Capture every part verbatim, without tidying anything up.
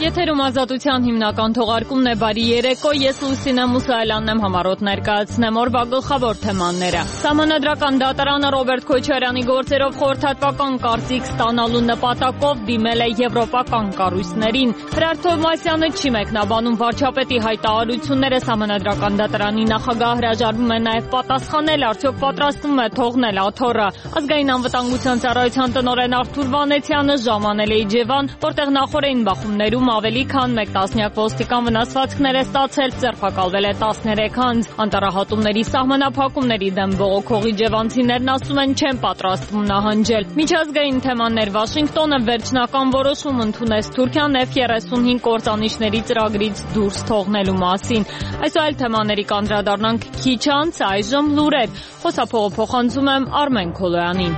Եթերում ազատության հիմնական թողարկումն է, բարի երեկո, ես Լուսինե Մուսայելյանն եմ համառոտ ներկայացնեմ օրվա գլխավոր թեմաները։ Սահմանադրական դատարանը Ռոբերտ Քոչարյանի գործերով խորհրդատվական կարծիք ստանալու նպատակով դիմել է եվրոպական կառույցներին։ Հրար Թովմասյանը չի մեկնաբանում վարչապետի հայտարարությունները, Սահմանադրական դատարանի նախագահ հրաժարվում է նաև պատասխանել, արդյոք պատրաստվում է թողնել աթոռը։ Ազգային անվտանգության ծառայության տնօրեն Արթուր Վանեցյանը ժամանել է Իջևան, որտեղ նախօրեին բախումներում ավելի քան մեկ տասնյակ ոստիկան վնասվածքներ է ստացել, ձերբակալվել է տասներեք անձ։ Անտառահատումների սահմանափակումների դեմ բողոքող իջևանցիներն ասում են չեն պատրաստվում նահանջել։ Միջազգային թեմաներ Վաշինգտոնը վերջնական որոշում ընդունեց Թուրքիան Էֆ երեսունհինգ կործանիչների ծրագրից դուրս թողնելու մասին։ Այս այլ թեմաների կանդրադառնանք քիչ անց, այժմ լուրեր։ Խոսափողը փոխանցում եմ Արմեն Քոլոյանին։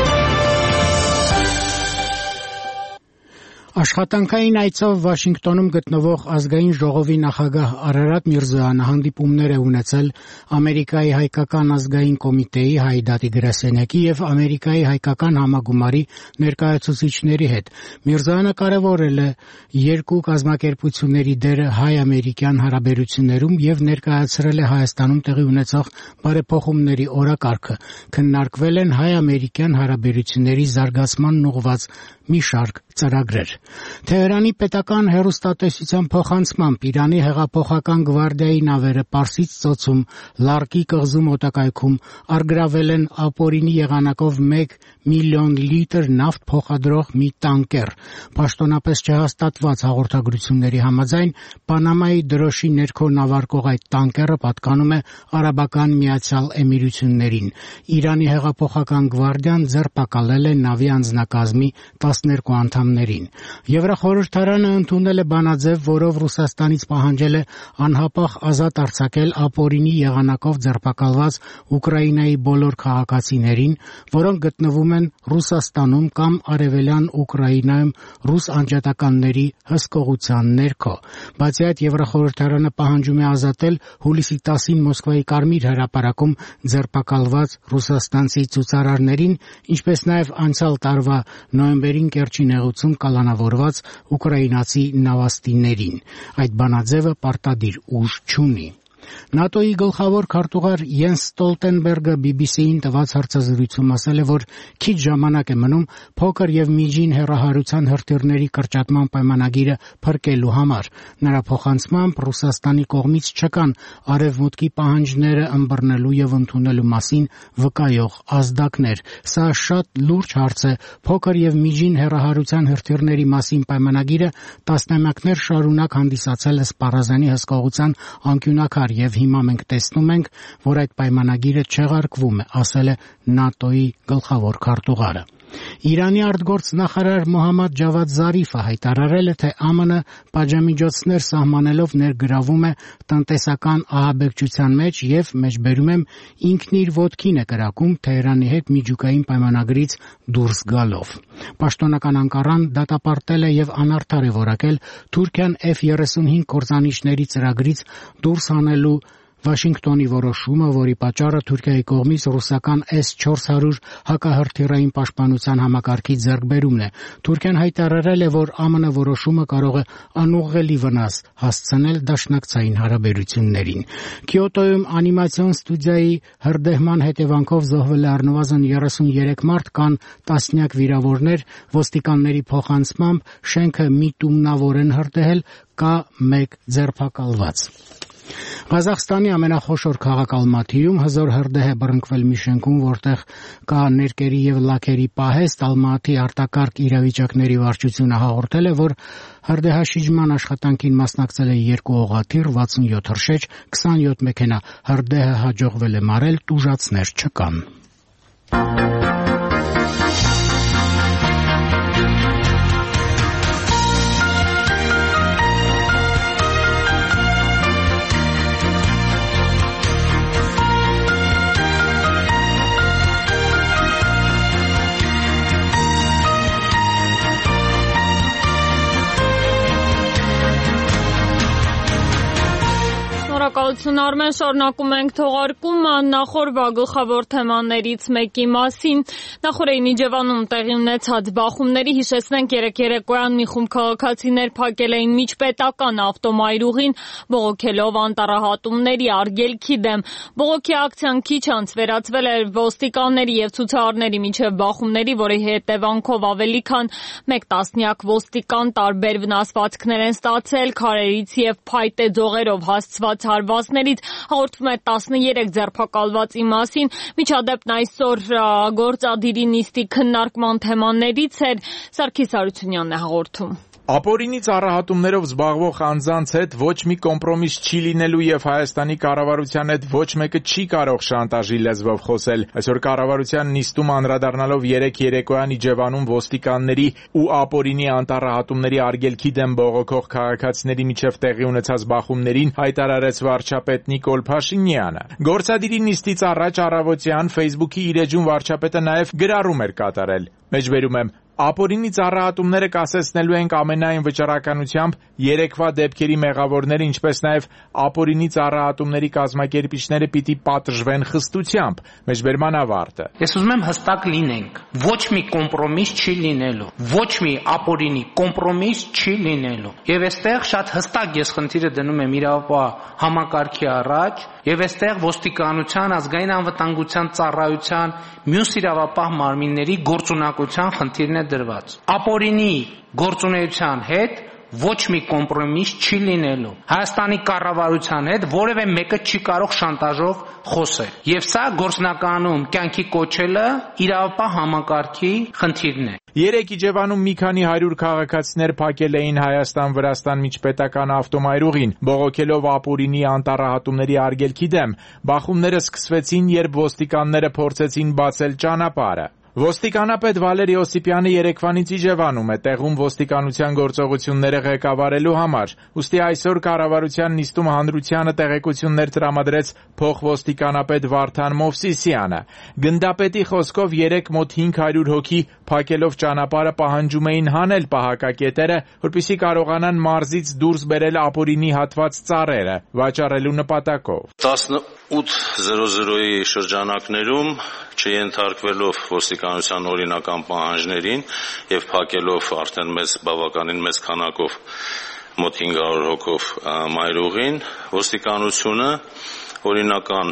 Աշխատանքային այցով Վաշինգտոնում գտնվող ազգային ժողովի նախագահ Արարատ Միրզոյանը հանդիպումներ է ունեցել Ամերիկայի հայկական ազգային կոմիտեի Հայ դատի գրասենյակի եւ Ամերիկայի հայկական համագումարի ներկայացուցիչների հետ։ Միրզոյանը կարևորել է երկու կազմակերպությունների դերը հայ-ամերիկյան հարաբերություններում եւ ներկայացրել է Հայաստանում տեղի ունեցող բարեփոխումների օրակարգը։ Քննարկվել են հայ-ամերիկյան հարաբերությունների զարգացմանն ուղղված մի շարք ծրագրեր։ Թեհրանի պետական հեռուստատեսության փոխանցմամբ Իրանի հեղափոխական գվարդիայի նավերը Պարսից ծոցում Լարկի կղզու մոտակայքում առգրավել են ապօրինի եղանակով մեկ միլիոն լիտր նավթ փոխադրող մի տանկեր։ Պաշտոնապես չհաստատված հաղորդագրությունների համաձայն Պանամայի դրոշի ներքո նավարկող այդ տանկերը պատկանում է Արաբական Միացյալ Էմիրություններին։ Իրանի հեղափոխական գվարդիան ձերբակալել է նավի անձնակազմի տասներկու անդամներին։ Եվրախորհրդարանը ընդունել է բանաձև, որով Ռուսաստանից պահանջել է անհապաղ ազատ արձակել ապօրինի եղանակով ձերբակալված Ուկրաինայի բոլոր քաղաքացիներին, որոնք գտնվում են Ռուսաստանում կամ Արևելյան Ուկրաինայում ռուս անջատականների հսկողության ներքո։ Բացի այդ, Եվրախորհրդարանը պահանջում է ազատել հուլիսի տասին Մոսկվայի Կարմիր հրապարակում ձերբակալված ռուսաստանցի ցուցարարներին, ինչպես նաև անցյալ տարվա նոյեմբերին Կերչի նեղուցում կալանավորված ուկրաինացի նավաստիներին։ Այդ բանաձևը պարտադիր ուժ չունի։ ՆԱՏՕ-ի գլխավոր քարտուղար Յենս Ստոլտենբերգը բի բի սի-ին տված հարցազրույցում ասել է, որ քիչ ժամանակ է մնում փոքր եւ միջին հեռահարության հրթիռների կրճատման պայմանագիրը փրկելու համար։ Նրա փոխանցմամբ Ռուսաստանի կողմից չկան արևմուտքի պահանջները ըմբռնելու եւ ընդունելու մասին վկայող ազդակներ։ Սա շատ լուրջ հարց է։ Փոքր եւ միջին հեռահարության հրթիռների մասին պայմանագիրը տասնամյակներ շարունակ հանդիսացել է սպառազանի հսկողության անկյունակար եւ հիմա մենք տեսնում ենք, որ այդ պայմանագիրը չեղարկվում է, ասել է ՆԱՏՕ-ի գլխավոր քարտուղարը։ Իրանի արտգործնախարար Մոհամմադ Ջավադ Զարիֆը հայտարարել է, թե Α M N պատժամիջոցներ սահմանելով ներգրավում է տնտեսական ահաբեկչության մեջ եւ մեջբերում եմ ինքն իր ոտքին է կրակում Թեհրանի հետ միջուկային պայմանագրից դուրս գալով։ Պաշտոնական Անկարան դատապարտել է եւ անարդար է որակել Թուրքիան Էֆ երեսունհինգ կործանիչների ծրագրից դուրս հանելու Վաշինգտոնի որոշումը, որի պատճառը Թուրքիայի կողմից ռուսական Էս չորս հարյուր հակահրթիռային պաշտպանության համակարգի ձեռքբերումն է։ Թուրքիան հայտարարել է, որ Α M N որոշումը կարող է անուղղելի վնաս հասցնել դաշնակցային հարաբերություններին։ Կիոտոյում անիմացիոն ստուդիայի հրդեհման հետևանքով զոհվել է առնվազն երեսուներեք մարդ, կան տասնյակ վիրավորներ, ոստիկանների փոխանցմամբ շենքը միտումնավոր են հրդեհել, կա մեկ ձերբակալված։ Ղազախստանի ամենախոշոր քաղաք Ալմաթիում հզոր հրդեհ է բռնկվել մի շենքում, որտեղ կա ներկերի եւ լաքերի պահեստ։ Ալմաթի արտակարգ իրավիճակների վարչությունը հաղորդել է, որ հրդեհաշիջման աշխատանքին մասնակցել է երկու օղաթիռ, վաթսունյոթ հրշեջ, քսանյոթ մեքենա։ Հրդեհը հաջողվել է մարել, տուժածներ չկան։ Շնորհակալություն Արմեն, շարունակում ենք թողարկումը նախորդ գլխավոր թեմաներից մեկի մասին։ Նախորդին Իջևանում տեղի ունեցած բախումների հիշեցնենք երեկ երեկոյան մի խումբ քաղաքացիներ փակել էին միջպետական ավտոմայրուղին, բողոքելով անտառահատումների արգելքի դեմ։ Բողոքի ակցիան քիչ անց վերածվել էր ոստիկանների եւ ցուցարարների միջև բախումների, որի հետևանքով ավելի քան մեկ տասնյակ ոստիկան տարբեր վնասվածքներ են ստացել, քարերից եւ փայտե ձողերով հասցված հարվածներից, հաղորդվում է տասներեք ձերբակալվածի մասին։ Միջադեպն այսօր գործադիրի նիստի քննարկման թեմաներից էր, Սարգիս Հարությունյանն է հաղորդում։ Ապօրինի ծառահատումներով զբաղվող անձանց հետ ոչ մի կոմպրոմիս չի լինելու եւ Հայաստանի կառավարության հետ ոչ մեկը չի կարող շանտաժի լեզվով խոսել։ Այսօր կառավարության նիստում անդրադառնալով երեկ երեկոյան Իջևանում ոստիկանների ու ապօրինի անտառահատումների արգելքի դեմ բողոքող քաղաքացիների միջև տեղի ունեցած բախումներին հայտարարեց վարչապետ Նիկոլ Փաշինյանը։ Գործադիրի նիստից առաջ առավոտյան Facebook-ի իր էջում վարչապետը նաեւ գրառում էր կատարել։ Մեջբերում եմ Ապօրինի ծառահատումները կասեցնելու ենք ամենայն վճռականությամբ երեկվա դեպքերի մեղավորները, ինչպես նաև ապօրինի ծառահատումների կազմակերպիչները պիտի պատժվեն խստությամբ։ Մեջբերման ավարտը։ Ես ուզում եմ հստակ լինենք, ոչ մի կոմպրոմիս չի լինելու, ոչ մի ապօրինի կոմպրոմիս չի լինելու։ Եվ այստեղ շատ հստակ ես խնդիրը դնում եմ իրավապահ համակարգի առաջ, եւ այստեղ ոստիկանության, ազգային անվտանգության ծառայության, մյուս իրավապահ մարմինների գործունակության խնդիրն է դրված։ Ապօրինի գործունեության հետ ոչ մի կոմպրոմիս չի լինելու։ Հայաստանի կառավարության հետ որևէ մեկը չի կարող շանտաժով խոսել։ Եվ սա գործնականում կյանքի կոչելը իրավապահ համակարգի խնդիրն է։ Երեկ Իջևանում մի քանի հարյուր քաղաքացիներ փակել էին Հայաստան-Վրաստան միջպետական ավտոմայրուղին, բողոքելով ապօրինի անտառահատումների արգելքի դեմ։ Բախումները սկսվեցին, երբ ոստիկանները փորձեցին բացել ճանապարհը։ Ոստիկանապետ Վալեր Յոսիպյանը երեկվանից Իջևանում է տեղում ոստիկանության գործողությունները ղեկավարելու համար։ Ուստի այսօր կառավարության նիստում հանրությանը տեղեկություններ տրամադրեց փոխոստիկանապետ Վարդան Մովսիսյանը։ Գնդապետի խոսքով երեք մոտ հինգ հարյուր հոգի փակելով ճանապարհը պահանջում էին հանել պահակակետերը, որպեսզի կարողանան մարզից դուրս բերել ապօրինի հատված ծառերը վաճառելու նպատակով։ տասնութ զրո զրոյի շրջանակներում չենթարկվելով ոստիկանության օրինական պահանջներին եւ փակելով արդեն մեծ բավականին մեծ քանակով մոտ հինգ հարյուր հոգով մայրուղին, ոստիկանությունը օրինական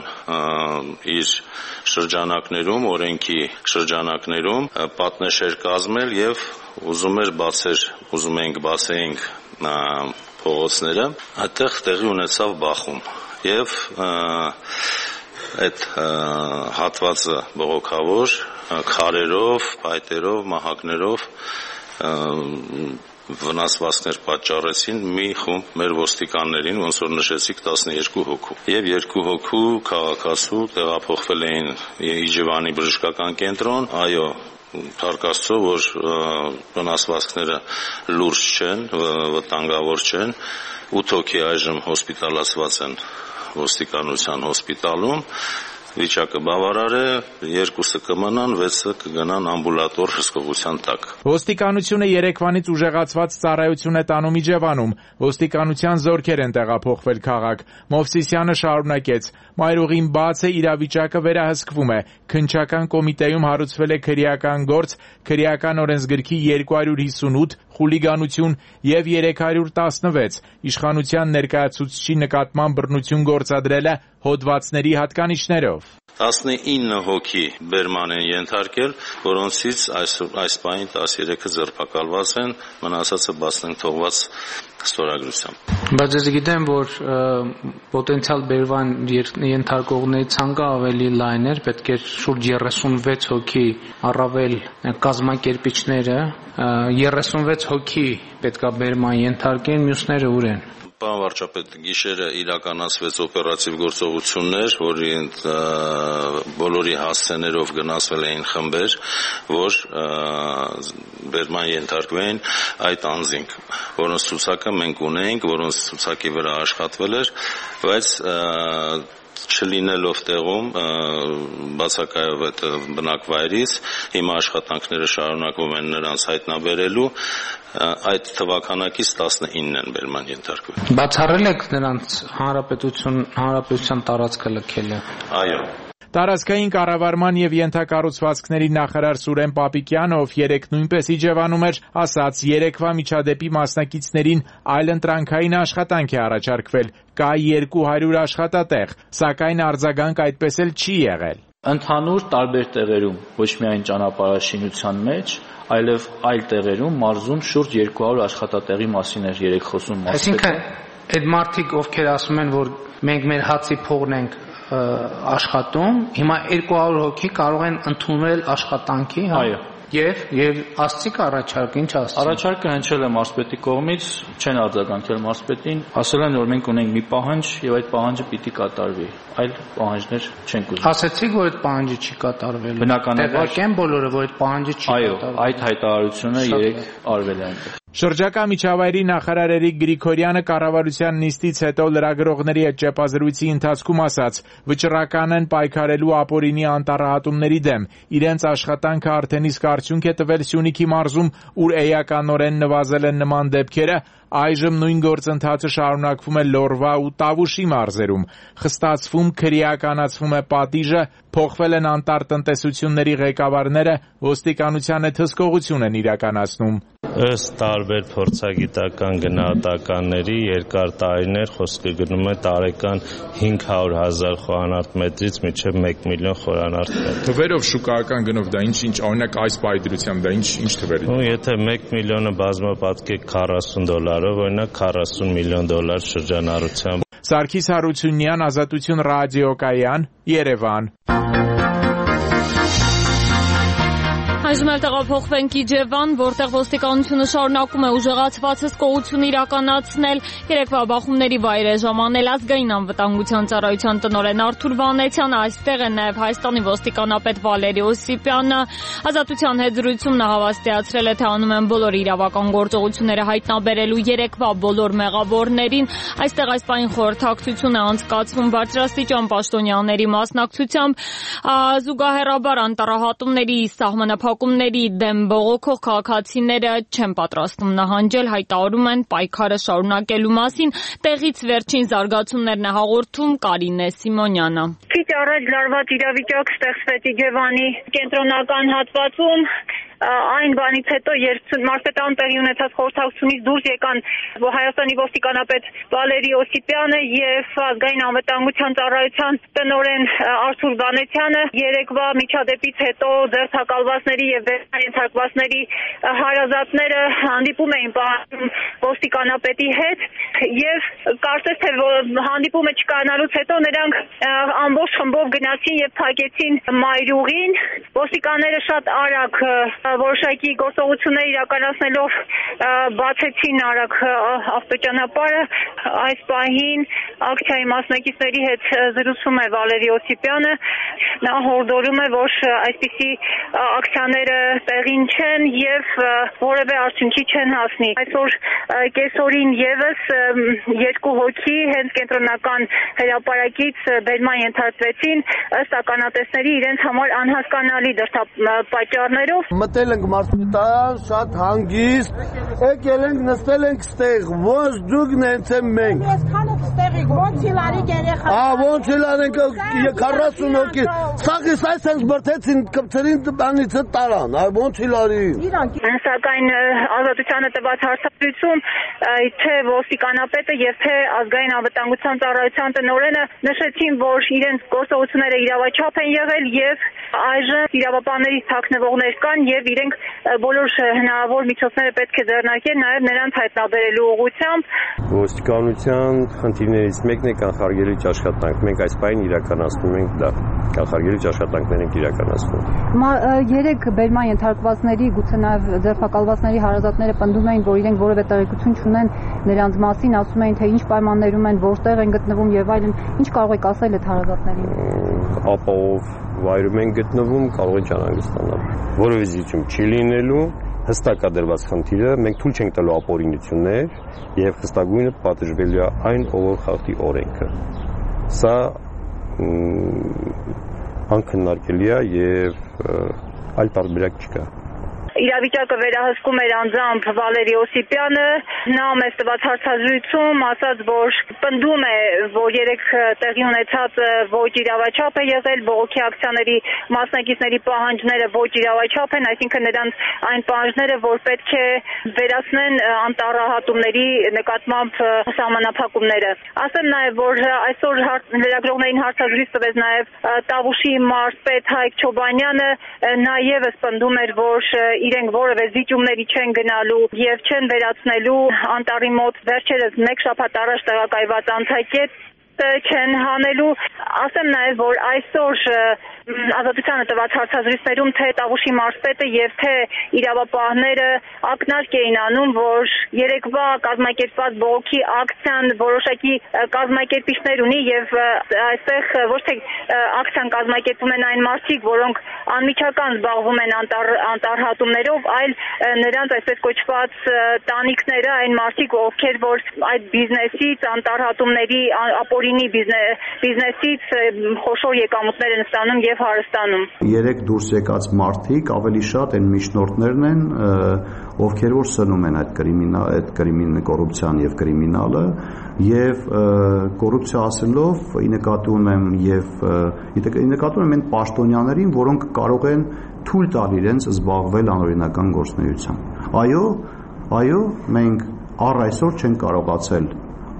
իր շրջանակներում, օրենքի շրջանակներում պատնեշեր կազմել եւ ուզում էր բացեր, ուզում ենք բացեինք փողոցները, այդտեղ տեղի ունեցավ բախում եւ այդ հատվածը բողոքավոր քարերով, փայտերով, մահակներով վնասվածքներ պատճառեցին մի խումբ մեր ոստիկաններին, ոնց որ նշեցիք տասներկու հոգու։ Եվ երկու հոգու քաղաքացու տեղափոխվել էին Իջևանի բժշկական կենտրոն, այո, Փառք Աստծո, որ վնասվածքները լուրջ չեն, վտանգավոր չեն, ութ հոգի այժմ հոսպիտալացված են ոստիկանության հոսպիտալում, վիճակը բավարար է, երկուսը կմնան, վեցը կգնան ամբուլատոր հսկողության տակ։ Ոստիկանությունը երեկվանից ուժեղացված ծառայություն է տանում Իջևանում։ Ոստիկանության զորքեր են տեղափոխվել քաղաք։ Մովսիսյանը շարունակեց. Մայրուղին բաց է, իրավիճակը վերահսկվում է։ Քննչական կոմիտեում հարուցվել է քրեական գործ, քրեական օրենսգրքի երկու հարյուր հիսունութ, խուլիգանություն եւ երեք հարյուր տասնվեց։ Իշխանության ներկայացուցչի նկատմամբ բռնություն գործադրելը հոդվածների հատկանիշներով։ տասնինը հոգի բերման են ենթարկել, որոնցից այս այս պահին տասներեքը ձերբակալված են, մնացածը բացնենք թողված ստորագրությամբ։ Բայց ես գիտեմ, որ պոտենցիալ բերման ենթարկողների ցանկը ավելի լայն էր, պետք է շուրջ երեսունվեց հոգի առավել կազմակերպիչները, երեսունվեց հոգի պետքա բերման ենթարկեն, մյուսները ուր են։ Պարոն վարչապետ, գիշերը իրականացվեց օպերատիվ գործողություններ, որի բոլորի հասցեներով գնացվել էին խմբեր, որ բերման ենթարկվեն այդ անձինք, որոնց ցուցակը մենք ունենք, որոնց ցուցակի վրա աշխատվել էր, բայց չլինելով տեղում բացակայով այդ բնակվայրից հիմա աշխատանքները շարունակվում են նրանց հայտնաբերելու այդ թվականակից տասնինն են բերման ենթարկվել։ Բացառել եք նրանց հանրապետություն հանրապետության տարածքը լքելը։ Այո։ Տարածքային կառավարման եւ ենթակառուցվածքների նախարար Սուրեն Պապիկյանը, ով երեկ նույնպես Իջևանում էր, ասաց, երեկվա միջադեպի մասնակիցներին այլընտրանքային աշխատանք է առաջարկվել, կա երկու հարյուր աշխատատեղ, սակայն արձագանք այդպես էլ չի եղել։ Ընդհանուր տարբեր տեղերում, ոչ միայն ճանապարհաշինության մեջ, այլև այլ տեղերում մարզում շուրջ երկու հարյուր աշխատատեղի մասին էր երեք խոսում։ Այսինքն այդ մարդիկ, ովքեր ասում են, որ մենք մեր հացի փողն ենք աշխատում, հիմա երկու հարյուր հոգի կարող են ընդունել աշխատանքի, հա։ Այո։ Եվ եւ աստծիկ առաջարկ ինչ ասում։ Առաջարկը հնչել է մարզպետի կողմից, չեն արձագանքել մարզպետին, ասել են, որ մենք ունենք մի պահանջ եւ այդ պահանջը պիտի կատարվի։ Այլ պահանջներ չենք ուզում։ Ասացիք, որ այդ պահանջը չի կատարվել։ Բնականաբար տեղական բոլորը, որ այդ պահանջը չի կատարվել։ Այո, այդ հայտարարությունը երեք արվել է այնտեղ։ Շրջակա միջավայրի նախարար Էրիկ Գրիգորյանը կառավարության նիստից հետո լրագրողների հետ ճեպազրույցի ընթացքում ասաց, վճռական են պայքարելու ապօրինի անտառահատումների դեմ։ Իրենց աշխատանքը արդեն իսկ արդյունք է տվել Սյունիքի մարզում, ուր էականորեն նվազել են նման դեպքերը, այժմ նույն գործընթացը շարունակվում է Լոռվա ու Տավուշի մարզերում։ Խստացվում, քրեականացվում է պատիժը, փոխվել են անտառտնտեսությունների ղեկավարները, ոստիկանության հետ հսկողություն են իրականացնում։ Ըստ տարբեր փորձագիտական գնահատականների երկար տարիներ խոսքը գնում է տարեկան հինգ հարյուր հազար խորանարդ մետրից մինչև մեկ միլիոն խորանարդ մետր։ Թվերով շուկայական գնով դա ինչ ինչ օրինակ այս պայծրությամբ դա ինչ ինչ թվերի։ Ու եթե մեկ միլիոնը բազմապատկեք քառասուն դոլարով, օրինակ քառասուն միլիոն դոլար շրջանառությամբ։ Սարգիս Հարությունյան, Ազատություն ռադիոկայան, Երևան։ Այժմ էլ տեղափոխվենք Իջևան, որտեղ ոստիկանությունը շարունակում է ուժեղացված հսկողություն իրականացնել։ Երեկվա բախումների վայր է ժամանել ազգային անվտանգության ծառայության տնօրեն Արթուր Վանեցյանը, այստեղ է նաև Հայաստանի ոստիկանապետ Վալերի Օսիպյանը։ Ազատության հետ զրույցում նա հավաստիացրել է, թե անում են բոլոր իրավական գործողությունները հայտնաբերելու երեկվա բոլոր մեղավորներին։ Այստեղ այս պահին խորհրդակցություն է անցկացվում բարձրաստիճան պաշտոնյաների մասնակցությամբ։ Զուգահեռաբար անտառահատումների սահմանափակ Ակումների դեմ բողոքող քաղաքացիները չեն պատրաստվում նահանջել, հայտարարում են պայքարը շարունակելու մասին։ Տեղից վերջին զարգացումներն է հաղորդում Կարինե Սիմոնյանը։ Քիչ առաջ լարված իրավիճակ ստեղծվեց Իջևանի կենտրոնական հատվածում։ Այն բանից հետո, երբ մարզպետան տեղի ունեցած խորհրդակցությունից դուրս եկան Հայաստանի ոստիկանապետ Վալերի Օսիպյանը եւ ազգային անվտանգության ծառայության տնօրեն Արթուր Վանեցյանը, երեկվա միջադեպից հետո ձերբակալվածների եւ վերահսկվածների հարազատները հանդիպում էին պահանջում ոստիկանապետի հետ եւ կարծես թե հանդիպումը չկայանալուց հետո նրանք ամբողջ խմբով գնացին եւ փակեցին մայրուղին։ Ոստիկանները շատ արագ որոշակի գործողություններ իրականացնելով բացեցին արագ ավտոճանապարհը։ Այս պահին ակցիայի մասնակիցների հետ զրուցում է Վալերի Օսիպյանը։ Նա հորդորում է, որ այսպիսի ակցիաները տեղին չեն եւ որևէ արդյունքի չեն հասնի։ Այսօր կեսօրին եւս երկու հոգի հենց կենտրոնական հրապարակից բերման ենթարկվեցին ըստ ականատեսների իրենց համար անհասկանալի դրդապատճառներով։ Մտել ենք մարզպետարան, շատ հանգիստ, եկել ենք, նստել ենք ստեղ, ոնց դուք նենց եմ մենք։ Այսքան եք ստեղիկ, ոնց իլարիկ երեխա։ Ա, ոնց իլարենք քառասուն հոգի։ Սաղիս այս ենք բրթեցին կպցրին տանիցը տարան, այ ոնց իլարի։ Սակայն ազատությանը տված հարցազրույցում թե ոստիկանապետը եւ թե ազգային անվտանգության ծառայության տնօրենը նշեցին, որ իրենց գործողությունները իրավաչափ են եղել եւ այժմ իրավապահների թաքնվողներ կան եւ իրենք բոլոր հնարավոր միջոցները պետք է ձեռնարկեն նաեւ նրանց հայտնաբերելու ուղղությամբ։ Ոստիկանության խնդիրներից մեկն է կանխարգելիչ աշխատանք։ Մենք այս պահին իրականացնում ենք դա։ Կանխարգելիչ աշխատանքներ ենք իրականացնում։ Երեք բերման ենթարկվածների, գուցե նաեւ ձերբակալվածների հարազատները պնդում էին, որ իրենք որևէ տեղեկություն չունեն նրանց մասին, ասում էին, թե ինչ պայմաններում են, որտեղ են գտնվում եւ այլն։ Ինչ կարող եք ասել այդ հարազատներին։ Ապահով վայրում են գտնվում, կարող են ճանաչել։ Որևէ զիջում չի լինելու, հստակ է դրված խնդիրը, մենք թույլ չենք տալու ապօրինություններ եւ խստագույնը պատժվելու է այն, ով որ խախտի օրենքը։ Սա անքննարկելի է եւ այլ տարբերակ չկա։ Իրավիճակը վերահսկում էր անձամբ Վալերի Օսիպյանը, նա մեզ տված հարցազրույցում ասաց, որ պնդում է, որ երեք տեղի ունեցած ոչ իրավաչափ է եղել, բողոքի ակցիաների մասնակիցների պահանջները ոչ իրավաչափ են, այսինքն նրանց այն պահանջները, որ պետք է վերացնեն անտառահատումների նկատմամբ սահմանափակումները։ Ասեմ նաև, որ այսօր լրագրողներին հարցազրույց տվեց նաև Տավուշի մարզպետ Հայկ Չոբանյանը, նա ևս պնդում էր, որ իրենք որևէ զիջումների չեն գնալու եւ չեն վերացնելու անտառի մոտ վերջերս մեկ շաբաթ առաջ տեղակայված անցակետ չեն հանելու։ Ասեմ նաև, որ այսօր Ազատությանը տված հարցազրույցներում թե Տավուշի մարզպետը եւ թե իրավապահները ակնարկ էին անում, որ երեկվա կազմակերպված բողոքի ակցիան որոշակի կազմակերպիչներ ունի եւ այստեղ ոչ թե ակցիան կազմակերպում են այն մարդիկ, որոնք անմիջական զբաղվում են անտառ անտառհատումներով, այլ նրանց այսպես կոչված տանիքները, այն մարդիկ, ովքեր որ այդ բիզնեսից, անտառհատումների ապօրինի բիզնեսից խոշոր եկամուտներ են ստանում եւ հարստանում։ Երեք դուրս եկած մարդիկ ավելի շատ են միջնորդներն են, ովքեր որ սնում են այդ կրիմինալ, այդ կրիմինալ կոռուպցիան եւ կրիմինալը եւ կոռուպցիա ասելով ի նկատի ունեմ եւ ի նկատի ունեմ այն պաշտոնյաներին, որոնք կարող են թույլ տալ իրենց զբաղվել անօրինական գործունեությամբ։ Այո, այո, մենք առ այսօր չենք կարողացել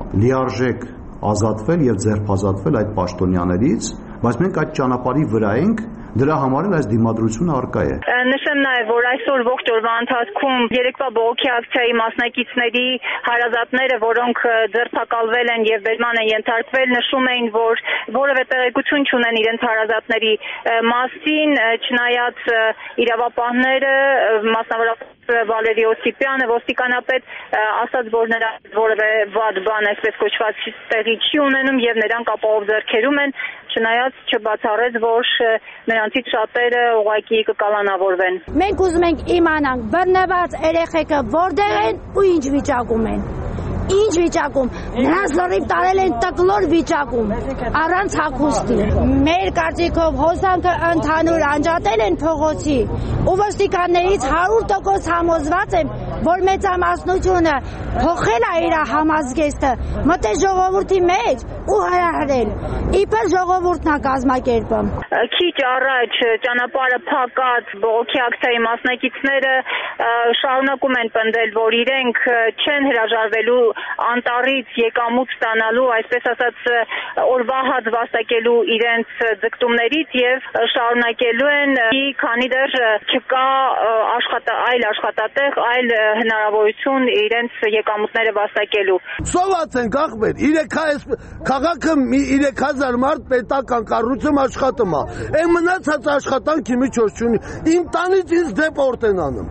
լիարժեք ազատվել եւ ձերբազատվել այդ պաշտոնյաներից, բայց մենք այդ ճանապարհի վրա ենք, դրա համար էլ այս դիմադրությունը առկա է։ Նշեմ նաև, որ այսօր ողջ օրվա ընթացքում երեկվա բողոքի ակցիայի մասնակիցների հարազատները, որոնք ձերբակալվել են եւ բերման են ենթարկվել, նշում էին, որ որևէ տեղեկություն չունեն իրենց հարազատների մասին, չնայած իրավապահները, մասնավորապես Վալերի Օսիպյանը, ոստիկանապետ, ասաց, որ նրա որևէ վատ բան, այսպես կոչված, տեղի չի ունենում եւ նրանք ապահով ձեռքերում են, չնայած չբացառեց, որ նրանցից շատերը ուղղակի կկալանավորվեն։ Մենք ուզում ենք իմանանք բռնված երեխեքը որտեղ են ու ինչ վիճակում են։ Ինչ վիճակում, նրանց լրիվ տարել են տկլոր վիճակում, առանց հագուստի։ Մեր կարծիքով հոսանքը ընդհանուր անջատել են փողոցի, ու ոստիկաններից հարյուր տոկոս համոզված եմ, որ մեծամասնությունը փոխել է իր համազգեստը, մտել ժողովրդի մեջ ու հրահրել։ Իբր ժողովուրդն է կազմակերպում։ Քիչ առաջ ճանապարհը փակած բողոքի ակցիայի մասնակիցները շարունակում են պնդել, որ իրենք չեն հրաժարվելու անտառից եկամուտ ստանալու, այսպես ասած, օրվա հաց վաստակելու իրենց ձգտումներից եւ շարունակելու են, քանի դեռ չկա աշխատա այլ աշխատատեղ, այլ հնարավորություն իրենց եկամուտները վաստակելու։ Սոված են ախպեր, իրեք այս քաղաքը երեք հազար մարդ պետական կառույցում աշխատում է։ Այն մնացած աշխատանքի միջոց չունի։ Իմ տանից ինձ դեպորտ են անում։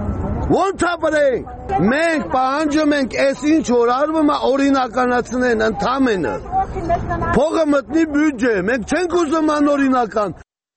Ոնց ապրենք։ Մենք պահանջում ենք այս ինչ որ արվում է օրինականացնեն ընդամենը։ Փողը մտնի բյուջե, մենք չենք ուզում անօրինական։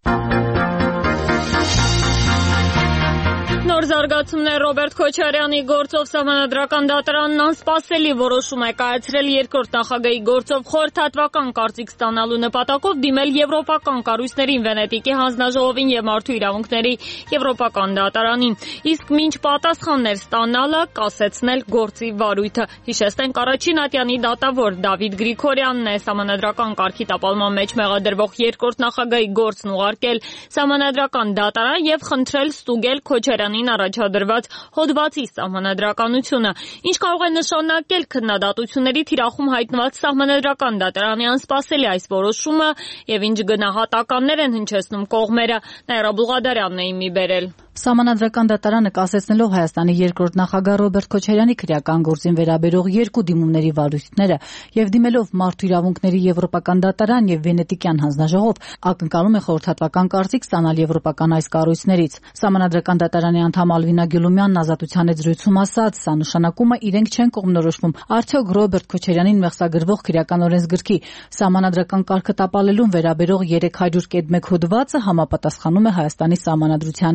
Նոր զարգացումներ Ռոբերտ Քոչարյանի գործով Սահմանադրական դատարանն անսպասելի որոշում է կայացրել երկրորդ նախագահի գործով խորհրդատվական կարծիք ստանալու նպատակով դիմել եվրոպական կառույցներին, Վենետիկի հանձնաժողովին եւ Մարդու իրավունքների եվրոպական դատարանին, իսկ մինչ պատասխաններ ստանալը կասեցնել գործի վարույթը։ Հիշեցնենք, առաջին ատյանի դատավոր Դավիթ Գրիգորյանն է Սահմանադրական կարգի տապալման մեջ մեղադրվող երկրորդ նախագահի գործն ուղարկել Սահմանադրական դատարան եւ խնդրել ստուգել Քոչարյանի առաջադրված հոդվածի սահմանադրականությունը, ինչ կարող է նշանակել քննադատությունների թիրախում հայտնված Սահմանադրական դատարանի անսպասելի այս որոշումը եւ ինչ գնահատականներ են հնչեցնում կողմերը։ Նաիրա Բուղադարյանն է իմի բերել։ Սահմանադրական դատարանը կասեցնելով Հայաստանի երկրորդ նախագահ Ռոբերտ Քոչարյանի քրեական գործին վերաբերող երկու դիմումների վարույթները եւ դիմելով Մարդու իրավունքների եվրոպական դատարան եւ Վենետիկյան հանձնաժողով, ակնկալում է խորհրդատվական կարծիք ստանալ եվրոպական այս կառույցներից։ Սահմանադրական դատարանի անդամ Ալվինա Գյուլումյանն Ազատության հետ զրույցում ասաց, սա նշանակում է իրենք չեն կողմնորոշվում արդյոք Ռոբերտ Քոչարյանին մեղսագրվող քրեական օրենսգրքի սահմանադրական կարգը տապալելուն վերաբերող երեք հարյուր կետ մեկ հոդվածը համապատասխանում է Հայաստանի սահմանադրությանը, թե ոչ։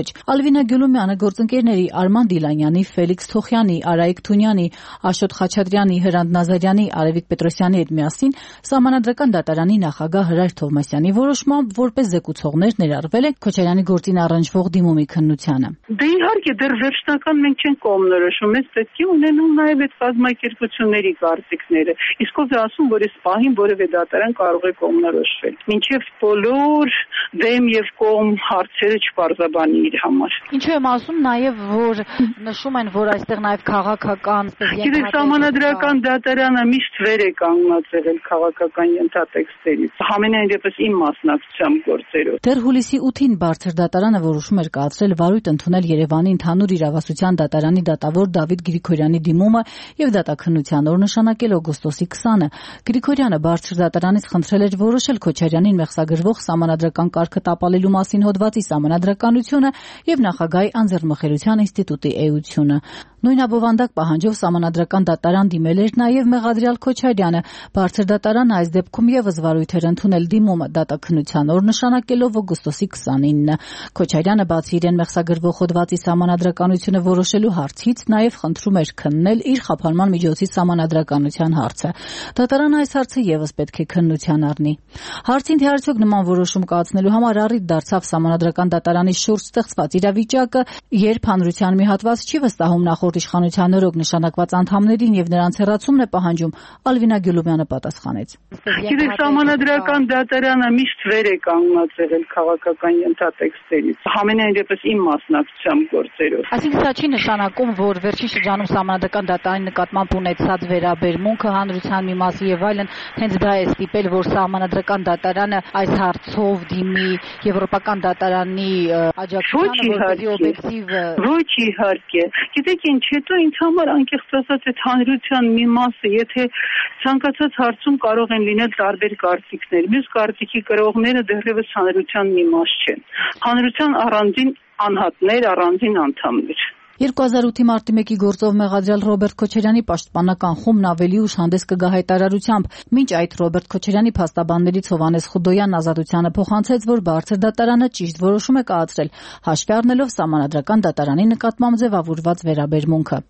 Ալվինա Գյուլումյանը գործընկերների Արման Դիլանյանի, Ֆելիքս Թոխյանի, Արայիկ Թունյանի, Աշոտ Խաչատրյանի, Հրանտ Նազարյանի, Արևիկ Պետրոսյանի հետ միասին Սահմանադրական դատարանի նախագահ Հրայր Թովմասյանի որոշմամբ որպես զեկուցողներ ներառվել են Քոչարյանի գործին առնչվող դիմումի քննությանը։ Դե իհարկե դեռ վերջնական մենք չենք կողմնորոշում, մենք պետք է ունենանք նաև այդ կազմակերպությունների կարծիքները։ Իսկ ով է ասում, որ այս պահին որևէ դատարան կարող է կողմնորոշվել։ Մինչև բոլոր դեմ եւ կողմ հարցերը չպարզաբանի իր համար։ Ինչու եմ ասում նաև, որ նշում են, որ այստեղ նաև քաղաքական Գիտեք, Սահմանադրական դատարանը միշտ վեր է կանգնած եղել քաղաքական ենթատեքստերից։ Համենայն դեպս իմ մասնակցությամբ գործերով։ Դեռ հուլիսի ութին բարձր դատարանը որոշում էր կայացրել վարույթ ընդունել Երևանի ընդհանուր իրավասության դատարանի դատավոր Դավիթ Գրիգորյանի դիմումը եւ դատաքննության օր նշանակել օգոստոսի քսանը։ Գրիգորյանը բարձր դատարանից խնդրել էր որոշել Քոչարյանին մեղսագրվող Սահմանադրական կարգը տապալելու մասին հոդվածի սահմանադրականությունը եւ նախագահի անձեռնմխելիության ինստիտուտի էությունը։ Նույն abովանդակ պահանջով Սահմանադրական դատարան դիմել էր նաև Մեղադրյալ Քոչարյանը։ Բարձր դատարանը այս դեպքում եւս վարույթ էր ընդունել դիմումը դատաքննության օր նշանակելով օգոստոսի քսանինը։ Քոչարյանը բացի իրեն մեղսագրվող հոդվածի սահմանադրականությունը որոշելու հարցից նաև խնդրում էր քննել իր խափանման միջոցի սահմանադրականության հարցը։ Դատարանը այս հարցը եւս պետք է քննության առնի։ Հարցին թե արդյոք նման որոշում կայացնելու համար առիթ դարձավ Սահմանադրական դատարանի շուրջ ստեղծված իրավիճակը, երբ հանրության մի հատված չի վստահում նախորդ իշխանության օրոք նշանակված անդամներին եւ նրանց հեռացումն է պահանջում, Ալվինա Գյուլումյանը պատասխանեց։ Գիտեք, Սահմանադրական դատարանը միշտ վեր է կանգնած եղել քաղաքական ենթատեքստերից։ Համենայն դեպս իմ մասնակցությամբ գործերով։ Այսինքն սա չի նշանակում, որ վերջին շրջանում Սահմանադրական դատարանի նկատմամբ ունեցած վերաբերմունքը հանրության մի մասի եւ այլն հենց դա է ստիպել, որ Սահմանադրական դատարանը այս հարցով դիմի Եվրոպական դատարանի աջակցությանը որպեսզի օբյեկտիվ։ Ոչ իհարկե։ Գիտեք ինչ, հետո ինձ համար անկեղծ ասած այդ հանրության մի մասը, եթե ցանկացած հարցում կարող են լինել տարբեր կարծիքներ, մյուս կարծիքի կրողները դեռևս հանրության մի մաս չեն։ Հանրության առանձին անհատներ, առանձին անդամներ։ երկու հազար ութի մարտի մեկի գործով մեղադրյալ Ռոբերտ Քոչարյանի պաշտպանական խումբն ավելի ուշ հանդես կգա հայտարարությամբ։ Մինչ այդ Ռոբերտ Քոչարյանի փաստաբաններից Հովհաննես Խուդոյանն ազատությանը փոխանցեց, որ բարձր դատարանը ճիշտ որոշում է կայացրել, հաշվի առնելով Սահմանադրական դատարանի նկատմամբ ձևավորված վերաբերմունքը։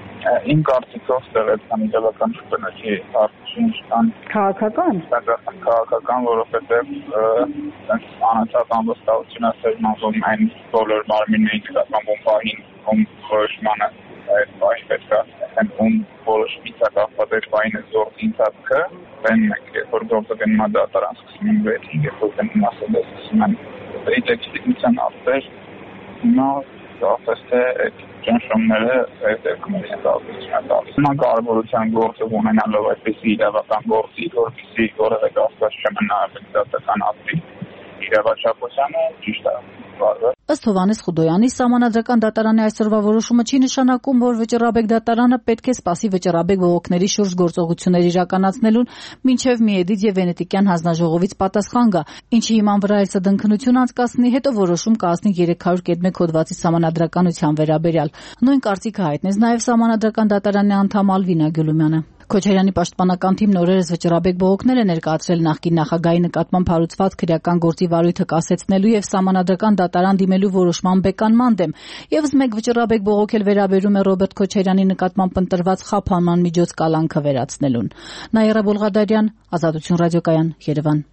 Իմ կարծիքով տեղեկան իրավական շրջանակի հարցին կան քաղաքական, քաղաքական, որովհետև անընդհատ անվստահություն է սերմանվում այն բոլոր մարմինների նկատմամբ ում պահին ում որոշմանը այդ պահին պետք է այն ում որոշմից է կախված այդ պահին զորքի ընթացքը, այն երբ որ գործը գնում է դատարան սկսում են վեցին, երբ որ գնում ասել է սկսում են դեպքիցության ապեր, հիմա ասես թե այդ ճնշումները այդ դեպքերից են տալիս։ Նա կարևորության գործը ունենալով այդպիսի իրավական գործի, որպեսզի որևէ կասկած չմնա դատական ակտի իրավաչափությանը, ճիշտ է վարվել։ Ըստ Հովհաննես Խուդոյանի, Սահմանադրական դատարանի այսօրվա որոշումը չի նշանակում, որ վճռաբեկ դատարանը պետք է սպասի վճռաբեկ բողոքների շուրջ գործողություններ իրականացնելուն, մինչև Միեդից եւ Վենետիկյան հանձնաժողովից պատասխան գա, ինչի հիման վրա էլ սդնքնություն անցկացնի, հետո որոշում կայացնի երեք հարյուր կետ մեկ հոդվածի սահմանադրականության վերաբերյալ։ Նույն կարծիքը հայտնեց նաեւ Սահմանադրական դատարանի անդամ Ալվինա Գյուլումյանը։ Քոչարյանի պաշտպանական թիմն օրերս վճռաբեկ բողոքներ է ներկայացրել նախկին նախագահի նկատմամբ հարուցված քրեական գործի վարույթը կասեցնելու եւ Սահմանադրական դատարան դիմելու որոշման բեկանման դեմ։ Եվս մեկ վճռաբեկ բողոք էլ վերաբերում է Ռոբերտ Քոչարյանի նկատմամբ ընտրված խափանման միջոց կալանքը վերացնելուն։ Նաիրա Բոլղադարյան, Ազատություն ռադիոկայան, Երևան։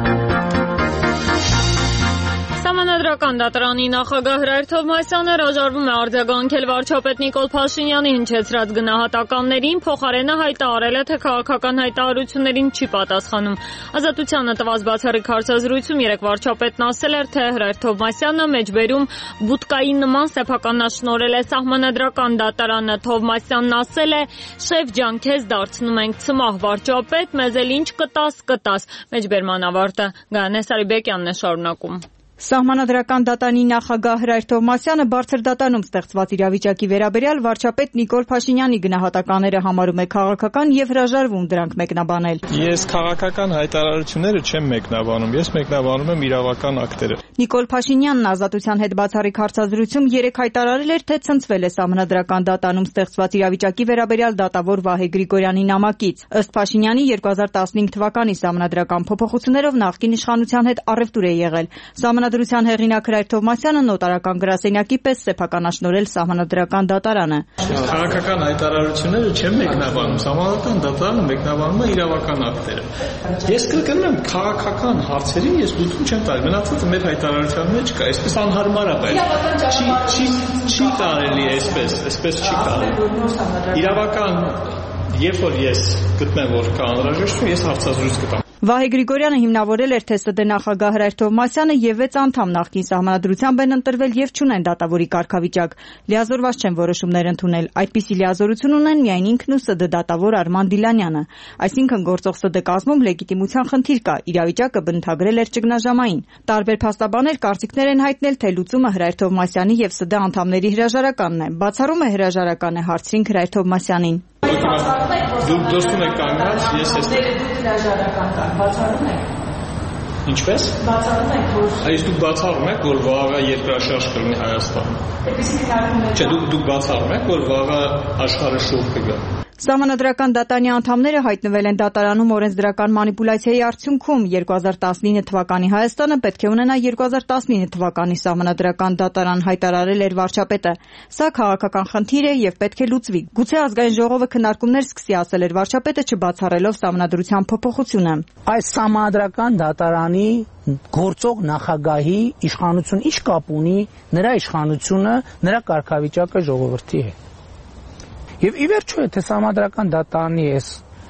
Սահմանադրական դատարանի նախագահ Հրայր Թովմասյանը հրաժարվում է արձագանքել վարչապետ Նիկոլ Փաշինյանի հնչեցրած գնահատականներին, փոխարենը հայտարարել է, թե քաղաքական հայտարարություններին չի պատասխանում։ Ազատությանը տված բացառիկ հարցազրույցում երեկ վարչապետն ասել էր, թե Հրայր Թովմասյանը մեջբերում բուտկայի նման սեփականաշնորհել է Սահմանադրական դատարանը։ Թովմասյանն ասել է. «Շեֆ ջան, քեզ դարձնում ենք ցմահ վարչապետ, մեզ էլ ինչ կտաս, կտաս»։ Մեջբերման ավարտը Գայանե Սարիբեկյանն է շարունակում։ Սահմանադրական դատարանի նախագահ Հրայր Թովմասյանը բարձր դատարանում ստեղծված իրավիճակի վերաբերյալ վարչապետ Նիկոլ Փաշինյանի գնահատականները համարում է քաղաքական եւ հրաժարվում դրանք մեկնաբանել։ Ես քաղաքական հայտարարությունները չեմ մեկնաբանում, ես մեկնաբանում եմ իրավական ակտերը։ Նիկոլ Փաշինյանն Ազատության հետ բացառիկ հարցազրույցում երեկ հայտարարել էր, թե ցնցվել է Սահմանադրական դատարանում ստեղծված իրավիճակի վերաբերյալ դատավոր Վահե Գրիգորյանի նամակից։ Ըստ Փաշինյանի երկու հազար տասնհինգ թվականի Սահմանադրական փոփոխություններով նախկին իշխանության հետ առևտուր է եղել։ Սահմանադրության հեղինակ Հրայր Թովմասյանը նոտարական գրասենյակի պես սեփականաշնորհել Սահմանադրական դատարանը։ Քաղաքական հայտարարությունները չեն մեկնաբանում, Սահմանադրական դատարանը մեկնաբանում է իրավական ակտերը։ Ես կրկնում եմ, քաղաքական հարցերին ես լուծում չեմ տալի, մնացածը մեր հայտարարության մեջ կա, այսպես անհարմար է, բայց չի չի չի կարելի այսպես, այսպես չի կարելի։ Իրավական, երբ որ ես գտնեմ, որ կա անհրաժեշտություն, ես հարցազրույց կտամ։ Վահե Գրիգորյանը հիմնավորել էր թե ՍԴ նախագահ Հրայր Թովմասյանը եւ վեց անդամ նախկին Սահմանադրությամբ են ընտրվել եւ չունեն դատավորի կարգավիճակ։ Լիազորված չեն որոշումներ ընդունել։ Այդպիսի լիազորություն ունեն միայն ինքն ու ՍԴ դատավոր Արման Դիլանյանը։ Այսինքն գործող ՍԴ կազմում լեգիտիմության խնդիր կա, իրավիճակը բնութագրել էր ճգնաժամային։ Տարբեր փաստաբաններ կարծիքներ են հայտնել, թե լուծումը Հրայր Թովմասյանի եւ ՍԴ անդամների հրաժարականն է։ Բացառում է հրաժարականը, հարցրին Հրայր Թովմասյանին։ Դուք դոստում եք կանգնած, ես էստեղ հրաժարական տան, բացառում եք։ Ինչպես։ Բացառում եք, որ Այս դուք բացառում եք, որ վաղը երկրաշարժ կլինի Հայաստանում։ Չէ, դուք դուք բացառում եք, որ վաղը աշխարհը շուռ կգա։ Սահմանադրական դատարանի անդամները հայտնվել են դատարանում օրենսդրական մանիպուլյացիայի արդյունքում։ երկու հազար տասնինը թվականի Հայաստանը պետք է ունենա երկու հազար տասնինը թվականի Սահմանադրական դատարան, հայտարարել էր վարչապետը։ Սա քաղաքական խնդիր է եւ պետք է լուծվի։ Գուցե ազգային ժողովը քննարկումներ սկսի, ասել էր վարչապետը, չբացառելով Սահմանադրության փոփոխությունը։ Այս Սահմանադրական դատարանի գործող նախագահի իշխանություն ինչ կապ ունի նրա իշխանությունը, նրա կարգավիճակը ժողովրդի հետ։ Եվ ի վերջո եթե Սահմանադրական դատարանի այս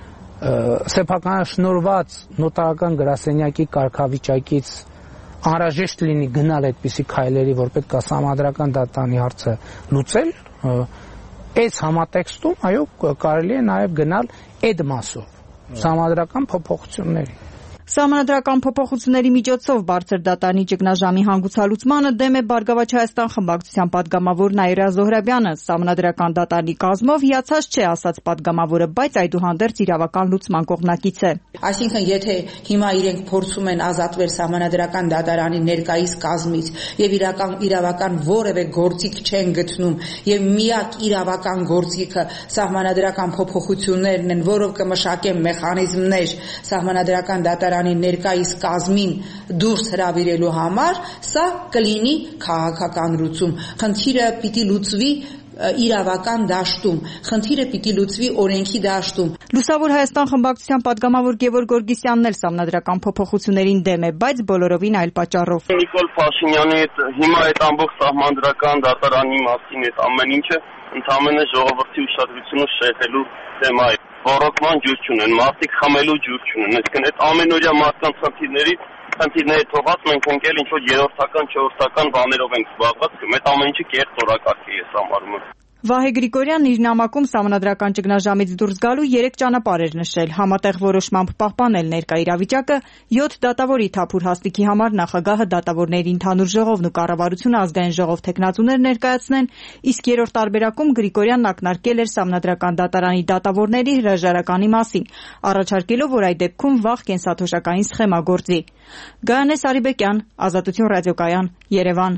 սեփականաշնորհված նոտարական գրասենյակի կարգավիճակից անհրաժեշտ լինի գնալ այդպիսի քայլերի, որ պետք է Սահմանադրական դատարանի հարցը լուծել, այս համատեքստում այո կարելի է նաև գնալ այդ մասով Սահմանադրական փոփոխությունների։ Սահմանադրական փոփոխությունների միջոցով բարձր դատարանի ճգնաժամի հանգուցալուծմանը դեմ է Բարգավաճ Հայաստան խմբակցության падգամավոր Նաիրա Զոհրաբյանը։ Սահմանադրական դատարանի կազմով հիացած չէ, ասաց падգամավորը, բայց այդուհանդերձ իրավական լուծման կողմնակից է։ Այսինքն, եթե հիմա իրենք փորձում են ազատվել Սահմանադրական դատարանի ներկայիս կազմից եւ իրական իրավական որևէ գործիք չեն գտնում եւ միակ իրավական գործիքը Սահմանադրական փոփոխություններն են, որով կմշակեն մեխանիզմներ Սահմանադրական դատարանի ներկայիս կազմին դուրս հրավիրելու համար, սա կլինի քաղաքական լուծում։ Խնդիրը պիտի լուծվի իրավական դաշտում, խնդիրը պիտի լուծվի օրենքի դաշտում։ Լուսավոր Հայաստան խմբակցության падգամավոր Գևորգ Գորգիսյանն էլ Սահմանադրական փոփոխություններին դեմ է, բայց բոլորովին այլ պատճառով։ Նիկոլ Փաշինյանի հետ հիմա այդ ամբողջ Սահմանադրական դատարանի մասին այդ ամեն ինչը ընդհանրապես ժողովրդի ուշադրությունը շեղելու թեմա է։ Ռոռոկման ջուր չունեն, մարդիկ խմելու ջուր չունեն, այսինքն այդ ամենօրյա մարդկանց խնդիրներից խնդիրները թողած մենք ընկել ինչ որ երրորդական, չորրորդական բաներով ենք զբաղված, այդ ամեն ինչը կեղծ օրակարգ է ես համարում եմ։ Վահե Գրիգորյանն իր նամակում Սահմանադրական ճգնաժամից դուրս գալու երեք ճանապարհ էր նշել, համատեղ որոշմամբ պահպանել ներկա իրավիճակը, յոթ դատավորի թափուր հաստիքի համար նախագահը դատավորների ընդհանուր ժողովն ու կառավարությունը ազգային ժողով թեկնածուներ ներկայացնեն, իսկ երրորդ տարբերակում Գրիգորյանն ակնարկել էր Սահմանադրական դատարանի դատավորների հրաժարականի մասին, առաջարկելով, որ այդ դեպքում վաղ կենսաթոշակային սխեմա գործի։ Գայանե Սարիբեկյան, Ազատություն ռադիոկայան, Երևան։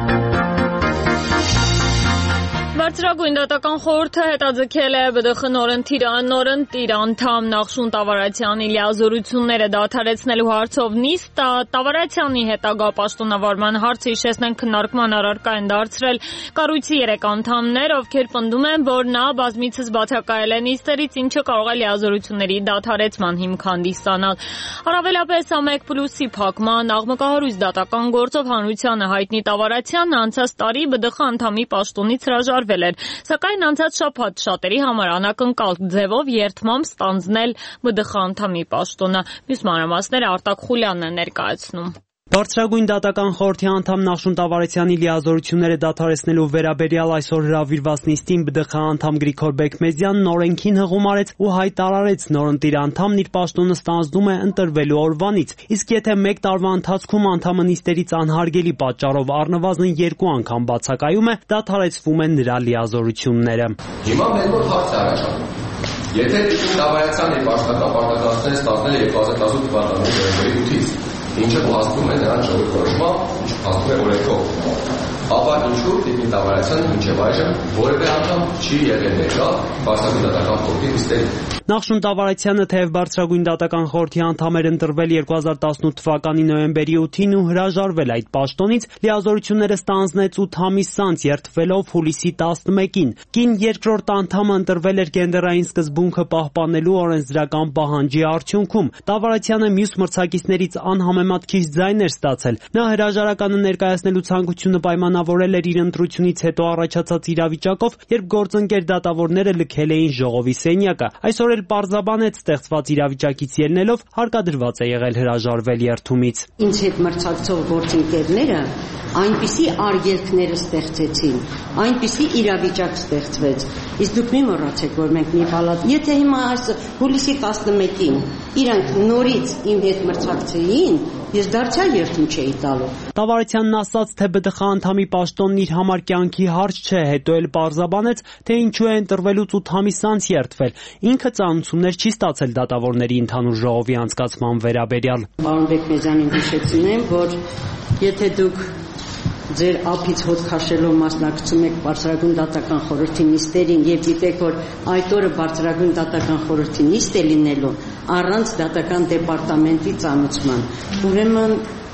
Բարձրագույն դատական խորհուրդը հետաձգել է ԲԴԽ նորընտիր անդամ Նախշուն Տավարացյանի լիազորությունները դադարեցնելու հարցով նիստ, Տավարացյանի հետագա պաշտոնավարման հարցը հիշեցնենք քննարկման առարկա են դարձրել կառույցի երեք անդամներ, ովքեր պնդում են, որ նա բազմիցս բացակայել է նիստերից, ինչը կարող է լիազորությունների դադարեցման հիմք հանդիսանալ։ Առավելապես ԱՄԵԿ պլյուսի փակման աղմկահարույց դատական գործով հանրությանը հայտնի Տավարացյանն անցած տարի ԲԴԽ անդամի պաշտոնից հրաժարվել էր, սակայն անցած շաբաթ շատերի համար անակնկալ ձևով երդմամբ ստանձնել ԲԴԽ անդամի պաշտոնը։ Մյուս մանրամասները Արտակ Խուլյանն է ներկայացնում։ Բարձրագույն դատական խորհրդի անդամ Նախշուն Տավարեցյանի լիազորությունները դադարեցնելու վերաբերյալ այսօր հրավիրված նիստին ԲԴԽ անդամ Գրիգոր Բեկմեզյանն օրենքին հղում արեց ու հայտարարեց նորընտիր անդամն իր պաշտոնը ստանձնում է ընտրվելու օրվանից, իսկ եթե մեկ տարվա ընթացքում անդամը նիստերից անհարգելի պատճառով առնվազն երկու անգամ բացակայում է, դադարեցվում են նրա լիազորությունները։ Հիմա մեր մոտ հարց է առաջանում. Եթե Տավարեցյանը աշխատապարտադարձներ ստացնել է երկու հազար տասնութ թվականի նոյեմբերի ութից, ինչը փաստում է նրան ժողովրդի որոշմամբ, ինչ փաստում է օրենքով։ ապա ինչու Տիկին Տավարյանը մինչև այժմ որևէ անգամ չի եղել ներկա Բարձրագույն դատական խորհրդի նիստերին։ Նախշուն Տավարյանը թեև Բարձրագույն դատական խորհրդի անդամ էր ընտրվել երկու հազար տասնութ թվականի նոյեմբերի ութին ու հրաժարվել այդ պաշտոնից, լիազորությունները ստանձնեց ութ ամիս անց երթվելով հուլիսի տասնմեկին։ Կին երկրորդ անդամը ընտրվել էր գենդերային սկզբունքը պահպանելու օրենսդրական պահանջի արդյունքում։ Տավարյանը մյուս մրցակիցներից անհամեմատ քիչ ձայն էր ստացել։ Նա հրաժարականը ներկայացնելու ցանկությունը պայմանավորել էր իր ընտրությունից հետո առաջացած իրավիճակով, երբ գործընկեր դատավորները լքել էին ժողովի սենյակը։ Այսօր էլ պարզաբանեց ստեղծված իրավիճակից ելնելով հարկադրված է եղել հրաժարվել երթումից։ Ինձ հետ մրցակցող գործընկերները այնպիսի արգելքներ ստեղծեցին, այնպիսի իրավիճակ ստեղծվեց։ Իսկ դուք մի մոռացեք, որ մենք մի պալատ, եթե հիմա այս հուլիսի տասնմեկին իրանք նորից իմ հետ մրցակցեին, ես դարձյալ երթում չէի տալու։ Տավարյանն ասաց, թե ԲԴԽ անդամի պաշտոնն իր համար կյանքի հարց չէ, հետո էլ պարզաբանեց, թե ինչու է ընտրվելուց ութ ամիս անց երթվել։ Ինքը ծանուցումներ չի ստացել դատավորների ընդհանուր ժողովի անցկացման վերաբերյալ։ Պարոն Բեկմեզյանին հիշեցնեմ, որ եթե դուք ձեր ափից հոտ քաշելով մասնակցում եք Բարձրագույն դատական խորհրդի նիստերին եւ գիտեք, որ այդ օրը Բարձրագույն դատական խորհրդի նիստ է լինելու առանց դատական դեպարտամենտի ծանուցման, ուրեմն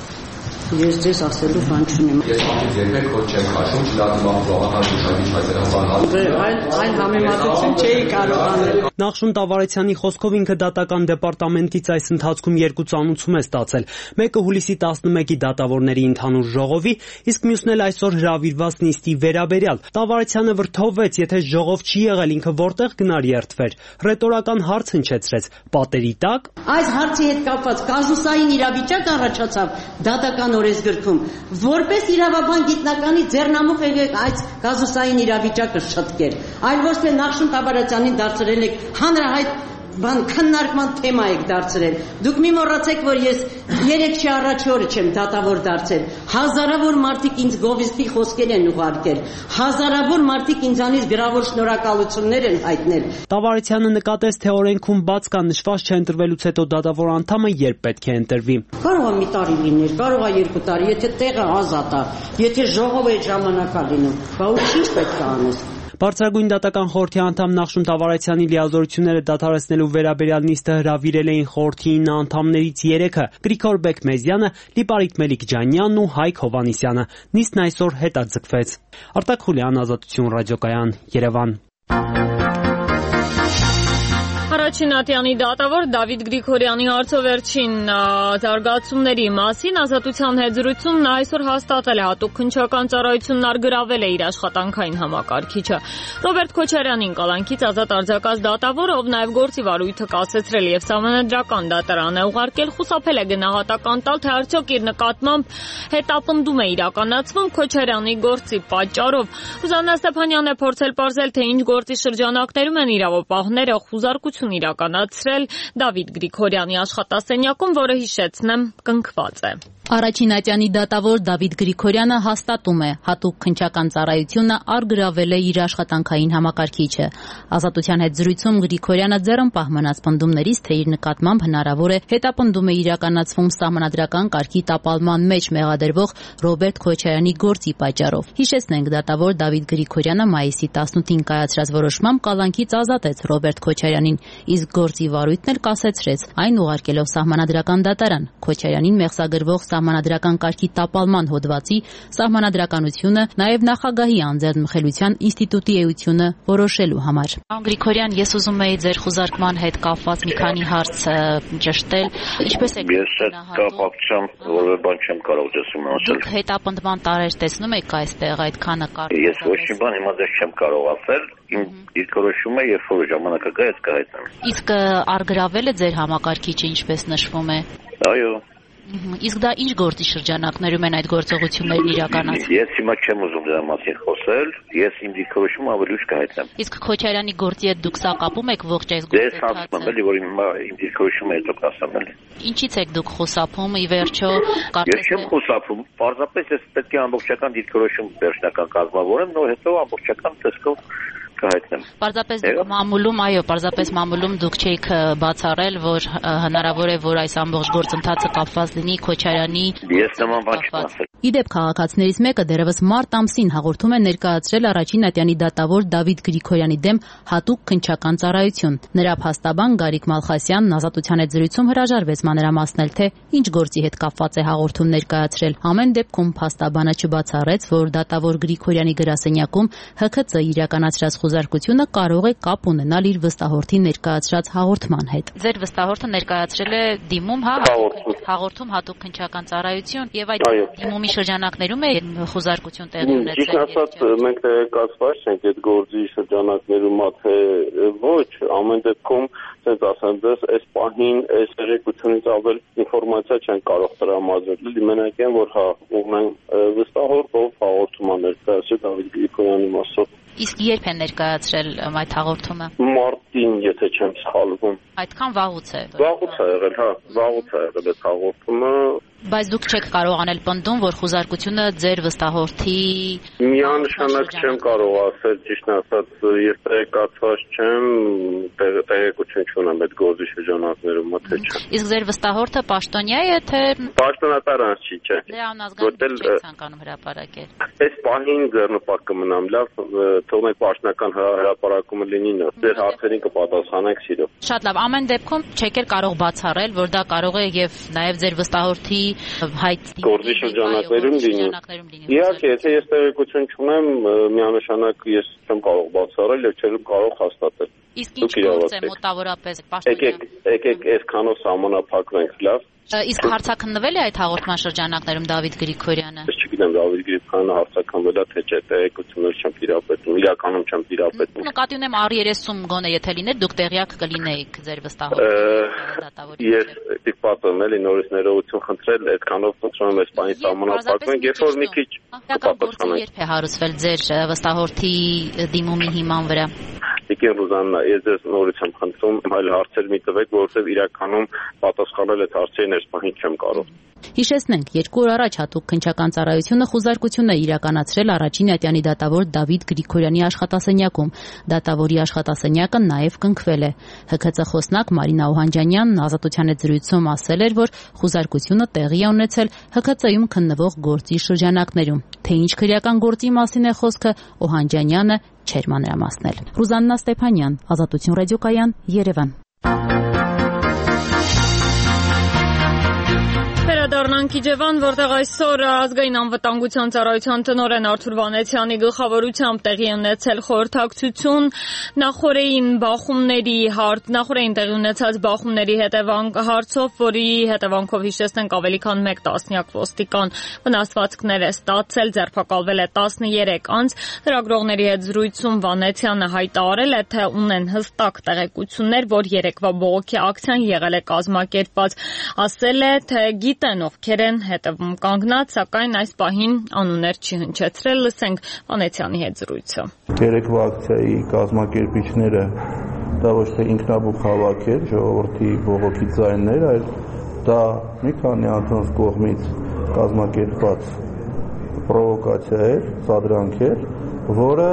ես ձեզ ասելու բան չունեմ։ Ես ափից երբեք հոտ չեմ քաշում, չլատում բողական դուշակի հայտարարական այլ այլ համեմատություն չէի կարող անել։ Նախշուն Տավարյանի խոսքով ինքը դատական դեպարտամենտից այս ընթացքում երկու ծանուցում է ստացել։ Մեկը հուլիսի տասնմեկի դատավորների ընդհանուր ժողովի, իսկ մյուսն էլ այսօր հրավիրված նիստի վերաբերյալ։ Տավարյանը վրդովվեց, եթե ժողով չի եղել, ինքը որտեղ գնար երթվեր։ Ռետորական հարց հնչեցրեց՝ պատերի տակ։ Այս հարցի հետ կապված կազուսային իրավիճակ առաջացավ դատական օրենսգրքում, որպես իրավաբան գիտնականի ձեռնամուխ եղեք այս կազուսային իրավիճակը շտկել, այլ ոչ թե Նախշուն Տավարյանին դարձրել եք հանրահայտ բան քննարկման թեմա եք դարձրել։ Դուք մի մոռացեք, որ ես երեք շի առաջ օրը չեմ դատավոր դարձել։ Հազարավոր մարդիկ ինձ գովիստի խոսքեր են ուղարկել։ Հազարավոր մարդիկ ինձանից գրավոր շնորհակալություններ են հայտնել։ Տավարյանը նկատեց, թե օրենքում բաց կա նշված չէ ընտրվելուց հետո դատավոր անդամը երբ պետք է ընտրվի։ Կարող է մի տարի լինել, կարող է երկու տարի, եթե տեղը ազատ է, եթե ժողովը այդ ժամանակ է լինում, բա ու ինչ պետք է անես։ Բարձրագույն դատական խորհրդի անդամ Նախշուն Տավարյանի լիազորությունները դադարեցնելու վերաբերյալ նիստը հրավիրել էին խորհրդի ինը անդամներից երեքը՝ Գրիգոր Բեկմեզյանը, Լիպարիտ Մելիք-Ջանյանն ու Հայկ Հովհաննիսյանը։ Նիստն այսօր հետաձգվեց։ Արտակ Խուլյան, Ազատություն ռադիոկայան, Երևան։ Առաջին ատյանի դատավոր Դավիթ Գրիգորյանի հարցովերջին զարգացումների մասին Ազատության հետ զրույցում այսօր հաստատել է հատուկ քննչական ծառայությունն արգրավել է իր աշխատանքային համակարգիչը։ Ռոբերտ Քոչարյանին կալանքից ազատ արձակած դատավորը, ով նաև գործի վարույթը կասեցրել եւ սահմանադրական դատարան է ուղարկել, խուսափել է գնահատական տալ, թե արդյոք իր նկատմամբ հետապնդում է իրականացվում Քոչարյանի գործի պատճառով։ Ռուզաննա Ստեփանյանն է փորձել պարզել, թե ինչ գործի շրջանակներում են իրավապահները խուզարկություն իրականացրել Դավիթ Գրիգորյանի աշխատասենյակում, որը հիշեցնեմ կնքված է։ Առաջին ատյանի դատավոր Դավիթ Գրիգորյանը հաստատում է, հատուկ քննչական ծառայությունը արգրավել է իր աշխատանքային համակարգիչը։ Ազատության հետ զրույցում Գրիգորյանը ձեռնպահ մնաց պնդումներից, թե իր նկատմամբ հնարավոր է հետապնդում է իրականացվում սահմանադրական կարգի տապալման մեջ մեղադրվող Ռոբերտ Քոչարյանի գործի պատճառով։ Հիշեցնենք, դատավոր Դավիթ Գրիգորյանը մայիսի տասնութին կայացրած որոշմամբ կալանքից ազատեց Ռոբերտ Քոչարյանին, իսկ գործի վարույթն էլ կասեցրեց, այն ուղարկելով սահմանադրական դատարան Քոչարյանին մեղսագրվող սահմանադրական կարգի տապալման հոդվածի սահմանադրականությունը, նաև նախագահի անձեռնմխելիության ինստիտուտի էությունը որոշելու համար։ Պարոն Գրիգորյան, ես ուզում եի ձեր խուզարկման հետ կապված մի քանի հարց ճշտել։ Ինչպես եք Ես այդ կապակցությամբ որևէ բան չեմ կարող դասում ասել։ Դուք հետապնդման տարեր տեսնում եք այստեղ այդքանը կարգ։ Ես ոչ մի բան հիմա դες չեմ կարող ասել։ Իմ դիրքորոշումը երբ որ ժամանակը գա, ես կհայտնեմ։ Իսկ արգրավել է ձեր համակարգիչը, ինչպես նշվում է։ Այո։ Իսկ դա ինչ գործի շրջանակներում են այդ գործողություններն իրականացվում։ Ես հիմա չեմ ուզում դրա մասին խոսել, ես իմ դիրքորոշումը ավելի ուշ կհայտնեմ։ Իսկ Քոչարյանի գործի հետ դուք սա կապում եք ողջ այս գործը։ Ես ասում եմ, էլի որ հիմա իմ դիրքորոշումը հետո կասեմ էլի։ Ինչից եք դուք խուսափում, ի վերջո կարծես։ Ես չեմ խուսափում, պարզապես ես պետք է ամբողջական դիրքորոշում վերջնական կազմավորեմ, նոր հետո ամբողջական տեսքով կհայտնեմ։ Պարզապես մամուլում, այո, պարզապես մամուլում դուք չեք բացառել, որ հնարավոր է, որ այս ամբողջ գործընթացը կապված լինի Քոչարյանի։ Ես նման բան չեմ ասել։ Իդեպ քաղաքացիներից մեկը դեռևս մարտ ամսին հաղորդում է ներկայացրել առաջին ատյանի դատավոր Դավիթ Գրիգորյանի դեմ հատուկ քննչական ծառայություն։ Նրա փաստաբան Գարիկ Մալխասյանն Ազատության հետ զրույցում հրաժարվեց մանրամասնել, թե ինչ գործի հետ կապված է հաղորդում ներկայացրել։ Ամեն դեպքում փաստաբանը չբացառեց, որ դատավոր Գրիգորյանի գրասենյակում Հ K C իրականացրած խոզարկությունը կարող է կապ ունենալ իր վստահորդի ներկայացրած հաղորդման հետ։ Ձեր վստահորդը ներկայացրել է դիմում, հա, հաղորդում հատուկ քննչական ծառայություն եւ այդ դիմումի շրջանակներում է խոզարկություն տեղի ունեցել։ Ճիշտ ասած, մենք տեղեկացված չենք այդ գործի շրջանակներում, թե ոչ, ամեն դեպքում, ասենց ասեմ, դες այս պահին այս տեղեկությունից ավել ինֆորմացիա չեն կարող տրամադրել։ Մենակ են, որ հա ունեն վստահորդ, ով հաղորդում է ներկայացրել Դավիթ Գրիգորյանի մասով։ Իսկ երբ են ներկայացրել այդ հաղորդումը։ Մարտին, եթե չեմ սխալվում։ Այդքան վաղուց է։ Վաղուց է եղել, հա, վաղուց է եղել այդ հաղորդումը։ Բայց դուք չեք կարող անել պնդում, որ խոզարկությունը ձեր վստահորդի միանշանակ չեմ կարող ասել, ճիշտ ասած, ես տեղեկացված չեմ, տեղեկություն չունեմ այդ գործի շրջանակներում, թե չէ։ Իսկ ձեր վստահորդը պաշտոնյա է, թե պաշտոնատարանց չի, չէ։ Դրա անազգանություն չեք ցանկանում հրապարակել։ Այս պահին ձեռնպատ կմնամ, լավ, թողնենք պաշտոնական հրապարակումը լինի, ձեր հարցերին կպատասխանենք սիրով։ Շատ լավ, ամեն դեպքում չեք կարող բացառել, որ դա կարող է եւ նաեւ ձեր վստահորդի հայտ գործի շրջանակներում լինի։ Իհարկե, եթե ես տեղեկություն չունեմ, միանշանակ ես չեմ կարող բացառել եւ չեմ կարող հաստատել։ Իսկ ինչ գործ է մոտավորապես պաշտոնյա։ Եկեք, եկեք այսքանով սահմանափակվենք, լավ։ Իսկ հարցաքննվել է այդ հաղորդման շրջանակներում Դավիթ Գրիգորյանը։ Ես չգիտեմ Դավիթ Գրիգորյանը հարցաքննվել է թե չէ, տեղեկություններ չեմ տիրապետում, իրականում չեմ տիրապետում։ Նկատի ունեմ առ երեսում գոնե եթե լիներ, դուք տեղյակ կլինեիք ձեր վստահորի դատավորի։ Ես ստիպված եմ էլի նորից ներողություն խնդրել, այդքանով խնդրում եմ այս բանի սահմանափակվենք, երբ որ մի քիչ կպատասխանենք։ Երբ է հարուցվել ձեր վստահորդի դիմումի հիման վրա։ Տիկին Ռուզաննա, ես ձեզ նորից եմ խնդրում, այլ հարցեր մի տվեք, որովհետև իրականում պատասխանել այդ հարցերին այս պահին չեմ կարող։ Հիշեցնենք, երկու օր առաջ հատուկ քննչական ծառայությունը խոզարկություն է իրականացրել առաջին ատյանի դատավոր Դավիթ Գրիգորյանի աշխատասենյակում։ Դատավորի աշխատասենյակը նաև կնքվել է։ Հ K C խոսնակ Մարինա Օհանջանյանն Ազատության հետ զրույցում ասել էր, որ խոզարկությունը տեղի է ունեցել Հ K C-ում քննվող գործի շրջանակներում։ Թե ինչ քրեական գործի մասին է խոսքը, Օհանջանյանը չէր մանրամասնել։ Ռուզաննա Ստեփանյան, Ազատություն ռադիոկայան, Երևան։ Վերադառնանք Իջևան, որտեղ այսօր ազգային անվտանգության ծառայության տնօրեն Արթուր Վանեցյանի գլխավորությամբ տեղի ունեցել խորհրդակցություն նախորդային բախումների նախորդային տեղի ունեցած բախումների հետևանք հարցով, որի հետևանքով հիշեցնենք ավելի քան մեկ տասնյակ ոստիկան վնասվածքներ է ստացել, ձերբակալվել է տասներեք անձ։ Լրագրողների հետ զրույցում Վանեցյանը հայտարարել է, թե ունեն հստակ տեղեկություններ, որ երեկվա բողոքի ակցիան եղել է կազմակերպված, ասել է, թե գիտեն ովքեր են հետևում կանգնած, սակայն այս պահին անուններ չի հնչեցրել։ Լսենք Վանեցյանի հետ զրույցը։ Երեկվա ակցիայի կազմակերպիչները դա ոչ թե ինքնաբուխ հավաք էր, ժողովրդի բողոքի ձայններ, այլ դա մի քանի անձանց կողմից կազմակերպված պրովոկացիա էր, սադրանք էր, որը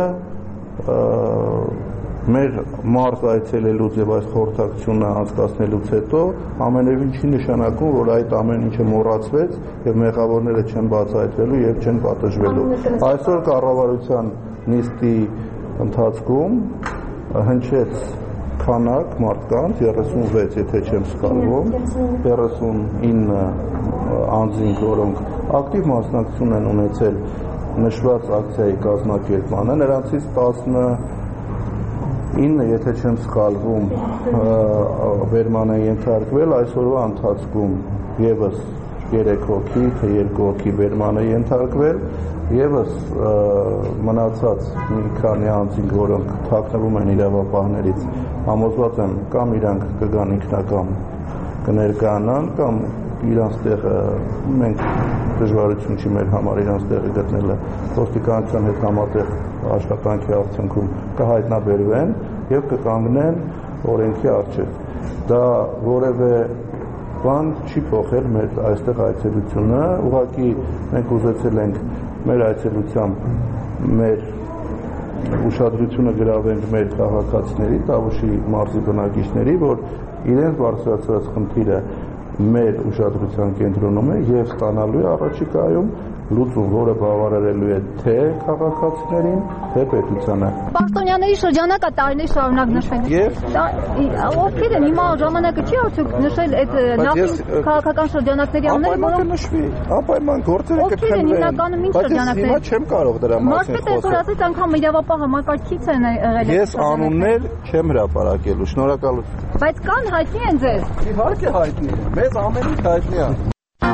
մեր մարզ այցելելուց եւ այս խորհրդակցությունը անցկացնելուց հետո ամենևին չի նշանակում, որ այդ ամեն ինչը մոռացվեց եւ մեղավորները չեն բացահայտվելու եւ չեն պատժվելու։ Այսօր կառավարության նիստի ընթացքում հնչեց քանակ մարդկանց, երեսունվեց, եթե չեմ սխալվում, երեսունինը անձինք, որոնք ակտիվ մասնակցություն են ունեցել նշված ակցիայի կազմակերպմանը, նրանցից տասը ինը, եթե չեմ սխալվում, վերման են ենթարկվել, այսօրվա ընթացքում եւս երեք հոգի, թե երկու հոգի վերման է ենթարկվել, եւս մնացած մի քանի անձինք, որոնք թաքնվում են իրավապահներից, համոզված եմ կամ իրանք կգան ինքնական կներկայանան, կամ իրանց տեղը մենք դժվարություն չի մեր համար իրանց տեղը գտնելը ոստիկանության հետ համատեղ աշխատանքի արդյունքում կհայտնաբերվեն եւ կկանգնեն օրենքի առջեւ։ Դա որևէ բան չի փոխել մեր այստեղ այցելությունը, ուղղակի մենք ուզեցել ենք մեր այցելությամբ մեր ուշադրությունը գրավենք մեր քաղաքացիների, Տավուշի մարզի բնակիչների, որ իրենց բարձրացրած խնդիրը մեր ուշադրության կենտրոնում է եւ ստանալու է առաջիկայում լուծում, որը բավարարելու է թե քաղաքացիներին, թե պետությանը։ Պաշտոնյաների շրջանակը տարիներ շարունակ նշվել։ Եվ ովքեր են հիմա ժամանակը չի արդյոք նշել այդ նախկին քաղաքական շրջանակների անունները, որոնք նշվի, անպայման գործերը կքննվեն։ Ովքեր են հիմնականում ինչ շրջանակներ։ Հիմա չեմ կարող դրա մասին խոսել։ Մարզպետը ասաց անգամ իրավապահ համակարգից են եղել։ Ես անուններ չեմ հրապարակելու, շնորհակալություն։ Բայց կան հայտնի են ձեզ։ Իհարկե հայտնի են, մեզ ամենից հայտնի է։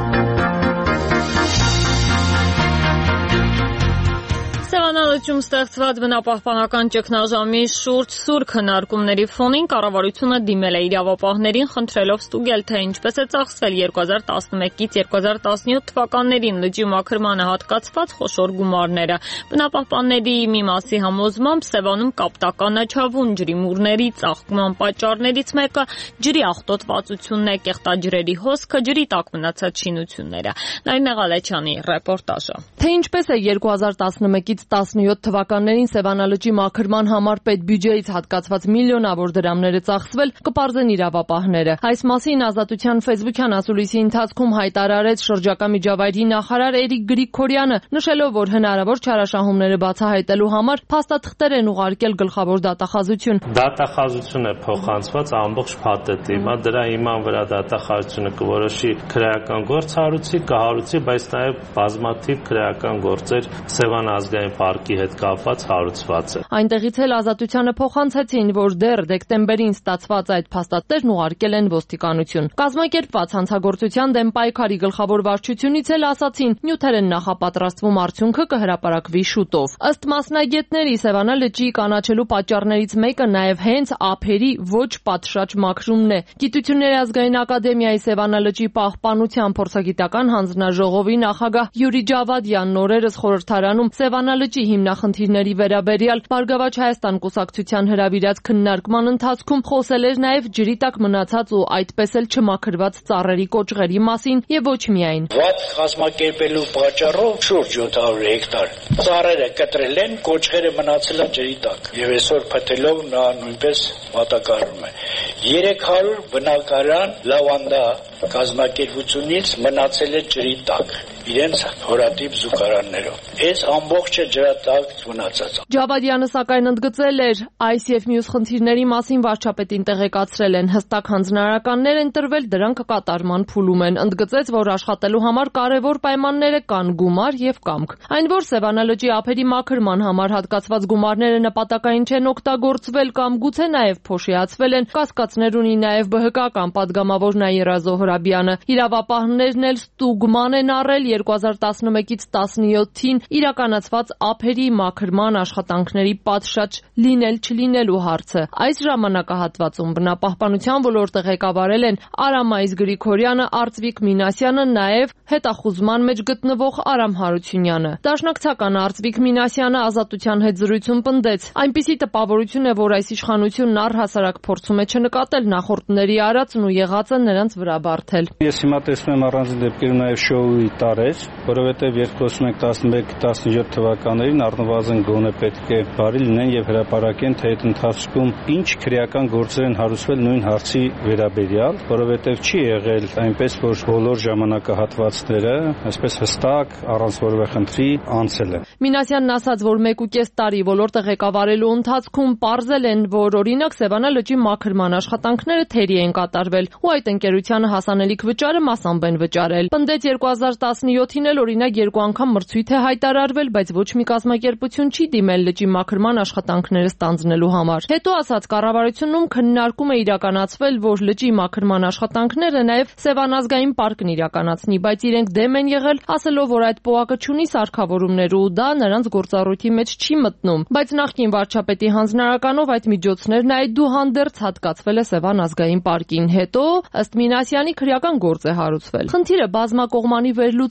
Սևանալճում ստեղծված բնապահպանական ճգնաժամի շուրջ սուր քննարկումների ֆոնին կառավարությունը դիմել է իրավապահներին, խնդրելով ստուգել, թե ինչպես է ծախսվել երկու հազար տասնմեկից երկու հազար տասնյոթ թվականներին լճի մաքրմանը հատկացված խոշոր գումարները։ Բնապահպանների մի մասի համոզմամբ Սևանում կապտականաչավուն ջրի մուրների ծաղկման պատճառներից մեկը ջրի աղտոտվածությունն է, կեղտաջրերի հոսքը, ջրի տակ մնացած շինությունները։ Նարինե Ղալեչյանի ռեպորտաժը։ Թե ինչպես է երկու հազար տասնմեկից տասնյոթ թվականներին Սևանալճի մաքրման համար պետբյուջեից հատկացված միլիոնավոր դրամները ծախսվել, կպարզեն իրավապահները։ Այս մասին Ազատության ֆեյսբուքյան ասուլիսի ընթացքում հայտարարեց շրջակա միջավայրի նախարար Էրիկ Գրիգորյանը, նշելով, որ հնարավոր չարաշահումները բացահայտելու համար փաստաթղթեր են ուղարկել գլխավոր դատախազություն։ Դատախազություն է փոխանցված ամբողջ փաթեթի։ Հիմա դրա հիման վրա դատախազությունը կորոշի քրեական գործ հարուցի, կհարուցի, բայց նաև բազմաթիվ քրեական գործեր Սևան ազգային պարկի հետ կապված հարուցված է։ Այնտեղից էլ Ազատությանը փոխանցեցին, որ դեռ դեկտեմբերին ստացված այդ փաստաթղթերն ուղարկել են ոստիկանություն։ Կազմակերպված հանցագործության դեմ պայքարի գլխավոր վարչությունից էլ ասացին, նյութեր են նախապատրաստվում, արդյունքը կհրապարակվի շուտով։ Ըստ մասնագետների, Սևանալճի կանաչելու պատճառներից մեկը նաև հենց ափերի ոչ պատշաճ մաքրումն է։ Գիտությունների ազգային ակադեմիայի Սևանալճի պահպանության փորձագիտական հանձնաժողովի նախագահ Յուրի Ջավադյանն օրերս խորհրդարանում Սևանալճի հիմնախնդիրների վերաբերյալ Բարգավաճ Հայաստան կուսակցության հրավիրած քննարկման ընթացքում խոսել էր նաև ջրի տակ մնացած ու այդպես էլ չմաքրված ծառերի կոճղերի մասին եւ ոչ միայն։ Վատ կազմակերպելու պատճառով շուրջ յոթ հարյուր հեկտար ծառերը կտրել են, կոճղերը մնացել են ջրի տակ եւ այսօր փթելով նա նույնպես վատակարում է։ երեք հարյուր բնակարան լավանդա կազմակերպությունից մնացել է ջրի տակ իրենց հորատիպ զուգարաններով։ Այս ամբողջը ջրատակ մնացած։ Ջավադյանը սակայն ընդգծել էր, այս եւ մյուս խնդիրների մասին վարչապետին տեղեկացրել են, հստակ հանձնարարականներ են տրվել, դրանք կատարման փուլում են։ Ընդգծեց, որ աշխատելու համար կարևոր պայմանները կան՝ գումար եւ կամք։ Այն, որ Սևանալճի ափերի մաքրման համար հատկացված գումարները նպատակային չեն օգտագործվել կամ գուցե նաեւ փոշիացվել են, կասկածներ ունի նաեւ ԲՀԿ կամ падգամավոր Նաիրա Զոհրաբյանը։ Իրավապահներն էլ ստուգման են առել երկու հազար տասնմեկից տասնյոթին իրականացված ափերի մաքրման աշխատանքների պատշաճ լինել-չլինելու հարցը։ Այս ժամանակահատվածում բնապահպանության ոլորտը ղեկավարել են Արամայիս Գրիգորյանը, Արծվիկ Մինասյանը, նաև հետախուզման մեջ գտնվող Արամ Հարությունյանը։ Դաշնակցական Արծվիկ Մինասյանը Ազատության հետ զրույցում պնդեց. այնպիսի տպավորություն է, որ այս իշխանությունն առհասարակ փորձում է չնկատել նախորդների արածն ու եղածը նրանց վրա բարթել։ Ես հիմա տեսնում եմ առանձին դեպքերում նաև շոուի տարեր, որովհետև երբ խոսում ենք տասնմեկ տասնյոթ թվականներին առնվազն գոնե պետք է բարի լինեն եւ հրապարակեն, թե այդ ընթացքում ինչ քրեական գործեր են հարուցվել նույն հարցի վերաբերյալ, որովհետև չի եղել այնպես, որ բոլոր ժամանակահատվածները այսպես հստակ առանց որևէ խնդրի անցել են։ Մինասյանն ասաց, որ մեկ ու կես տարի ոլորտը ղեկավարելու ընթացքում պարզել են, որ օրինակ Սևանալճի մաքրման աշխատանքները թերի են կատարվել ու այդ ընկերությանը հասանելիք վճարը մասամբ են վճարել։ Պնդեց երկու հազար տասնյոթին էլ օրինակ երկու անգամ մրցույթ է հայտարարվել, բայց ոչ մի կազմակերպություն չի դիմել լճի մաքրման աշխատանքները ստանձնելու համար։ Հետո ասաց, կառավարությունում քննարկում է իրականացվել, որ լճի մաքրման աշխատանքները նաև Սևան ազգային պարկն իրականացնի, բայց իրենք դեմ են եղել, ասելով, որ այդ պոակը չունի սարքավորումներ ու դա նրանց գործառույթի մեջ չի մտնում։ Բայց նախկին վարչապետի հանձնարարականով այդ միջոցներն այդուհանդերձ հատկացվել է Սևան ազգային պարկին։ Հետո ըստ Մինասյանի քրեական գործ է հարուցվել։ Խնդիրը բազմակողմանի վերլուծել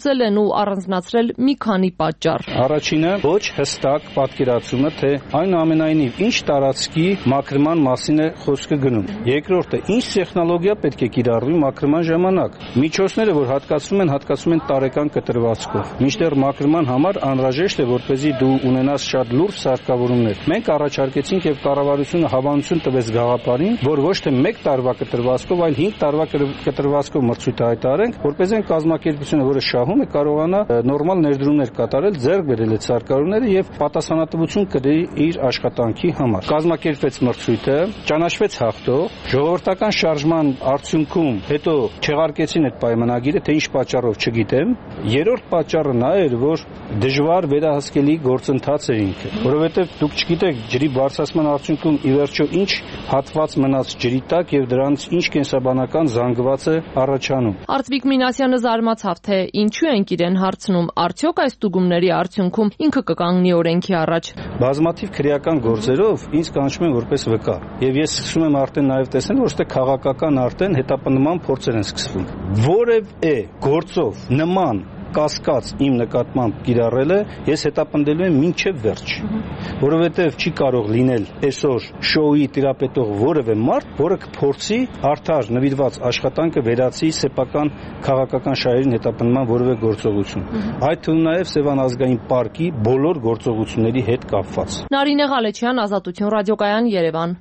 ընդգծել են ու առանձնացրել մի քանի պատճառ։ Առաջինը ոչ հստակ պատկերացումը, թե այնուամենայնիվ ինչ տարածքի մաքրման մասին է խոսքը գնում։ Երկրորդը, ինչ տեխնոլոգիա պետք է կիրառվի մաքրման ժամանակ։ Միջոցները, որ հատկացվում են, հատկացվում են տարեկան կտրվածքով։ Մինչդեռ մաքրման համար անհրաժեշտ է, որպեսզի դու ունենաս շատ լուրջ սարքավորումներ։ Մենք առաջարկեցինք եւ կառավարությունը հավանություն տվեց գաղափարին, որ ոչ թե մեկ տարվա կտրվածքով, այլ հինգ տարվա կտրվածքով մրցույթ հայտարարենք, որպեսզի այն կազմակերպությունը, որը շահում է, կարողանա նորմալ ներդրումներ կատարել, ձեռք բերել այդ սարքավորումները եւ պատասխանատվություն կրի իր աշխատանքի համար։ Կազմակերպվեց մրցույթը, ճանաչվեց հաղթող, ժողովրդական շարժման արդյունքում հետո չեղարկեցին այդ պայմանագիրը, թե ինչ պատճառով չգիտեմ։ Երրորդ պատճառը նա էր, որ դժվար վերահսկելի գործընթաց էր ինքը, որովհետեւ դուք չգիտեք ջրի բարձրացման արդյունքում ի վերջո ինչ հատված մնաց ջրի տակ եւ դրանից ինչ կենսաբանական զանգված է առաջանում։ Արծվիկ Մինասյանը զարմացավ, թե ինչու ենք իրեն հարցնում, արդյոք այս ստուգումների արդյունքում ինքը կկանգնի օրենքի առաջ։ Բազմաթիվ քրեական գործերով ինձ կանչում են որպես վկա, եւ ես սկսում եմ արդեն նաեւ տեսնել, որ ստե քաղաքական արդեն հետապնդման փորձեր են սկսվում։ Որևէ գործով նման կասկած իմ նկատմամբ կիրառելը ես հետապնդելու եմ մինչև վերջ, որովհետև չի կարող լինել այսօր շոուի տիրապետող որևէ մարդ, որը կփորձի արդար նվիրված աշխատանքը վերացի սեփական քաղաքական շահերին հետապնդման որևէ գործողություն։ Այդ թվում նաև Սևան ազգային պարկի բոլոր գործողությունների հետ կապված։ Նարինե Ղալեչյան, Ազատություն ռադիոկայան, Երևան։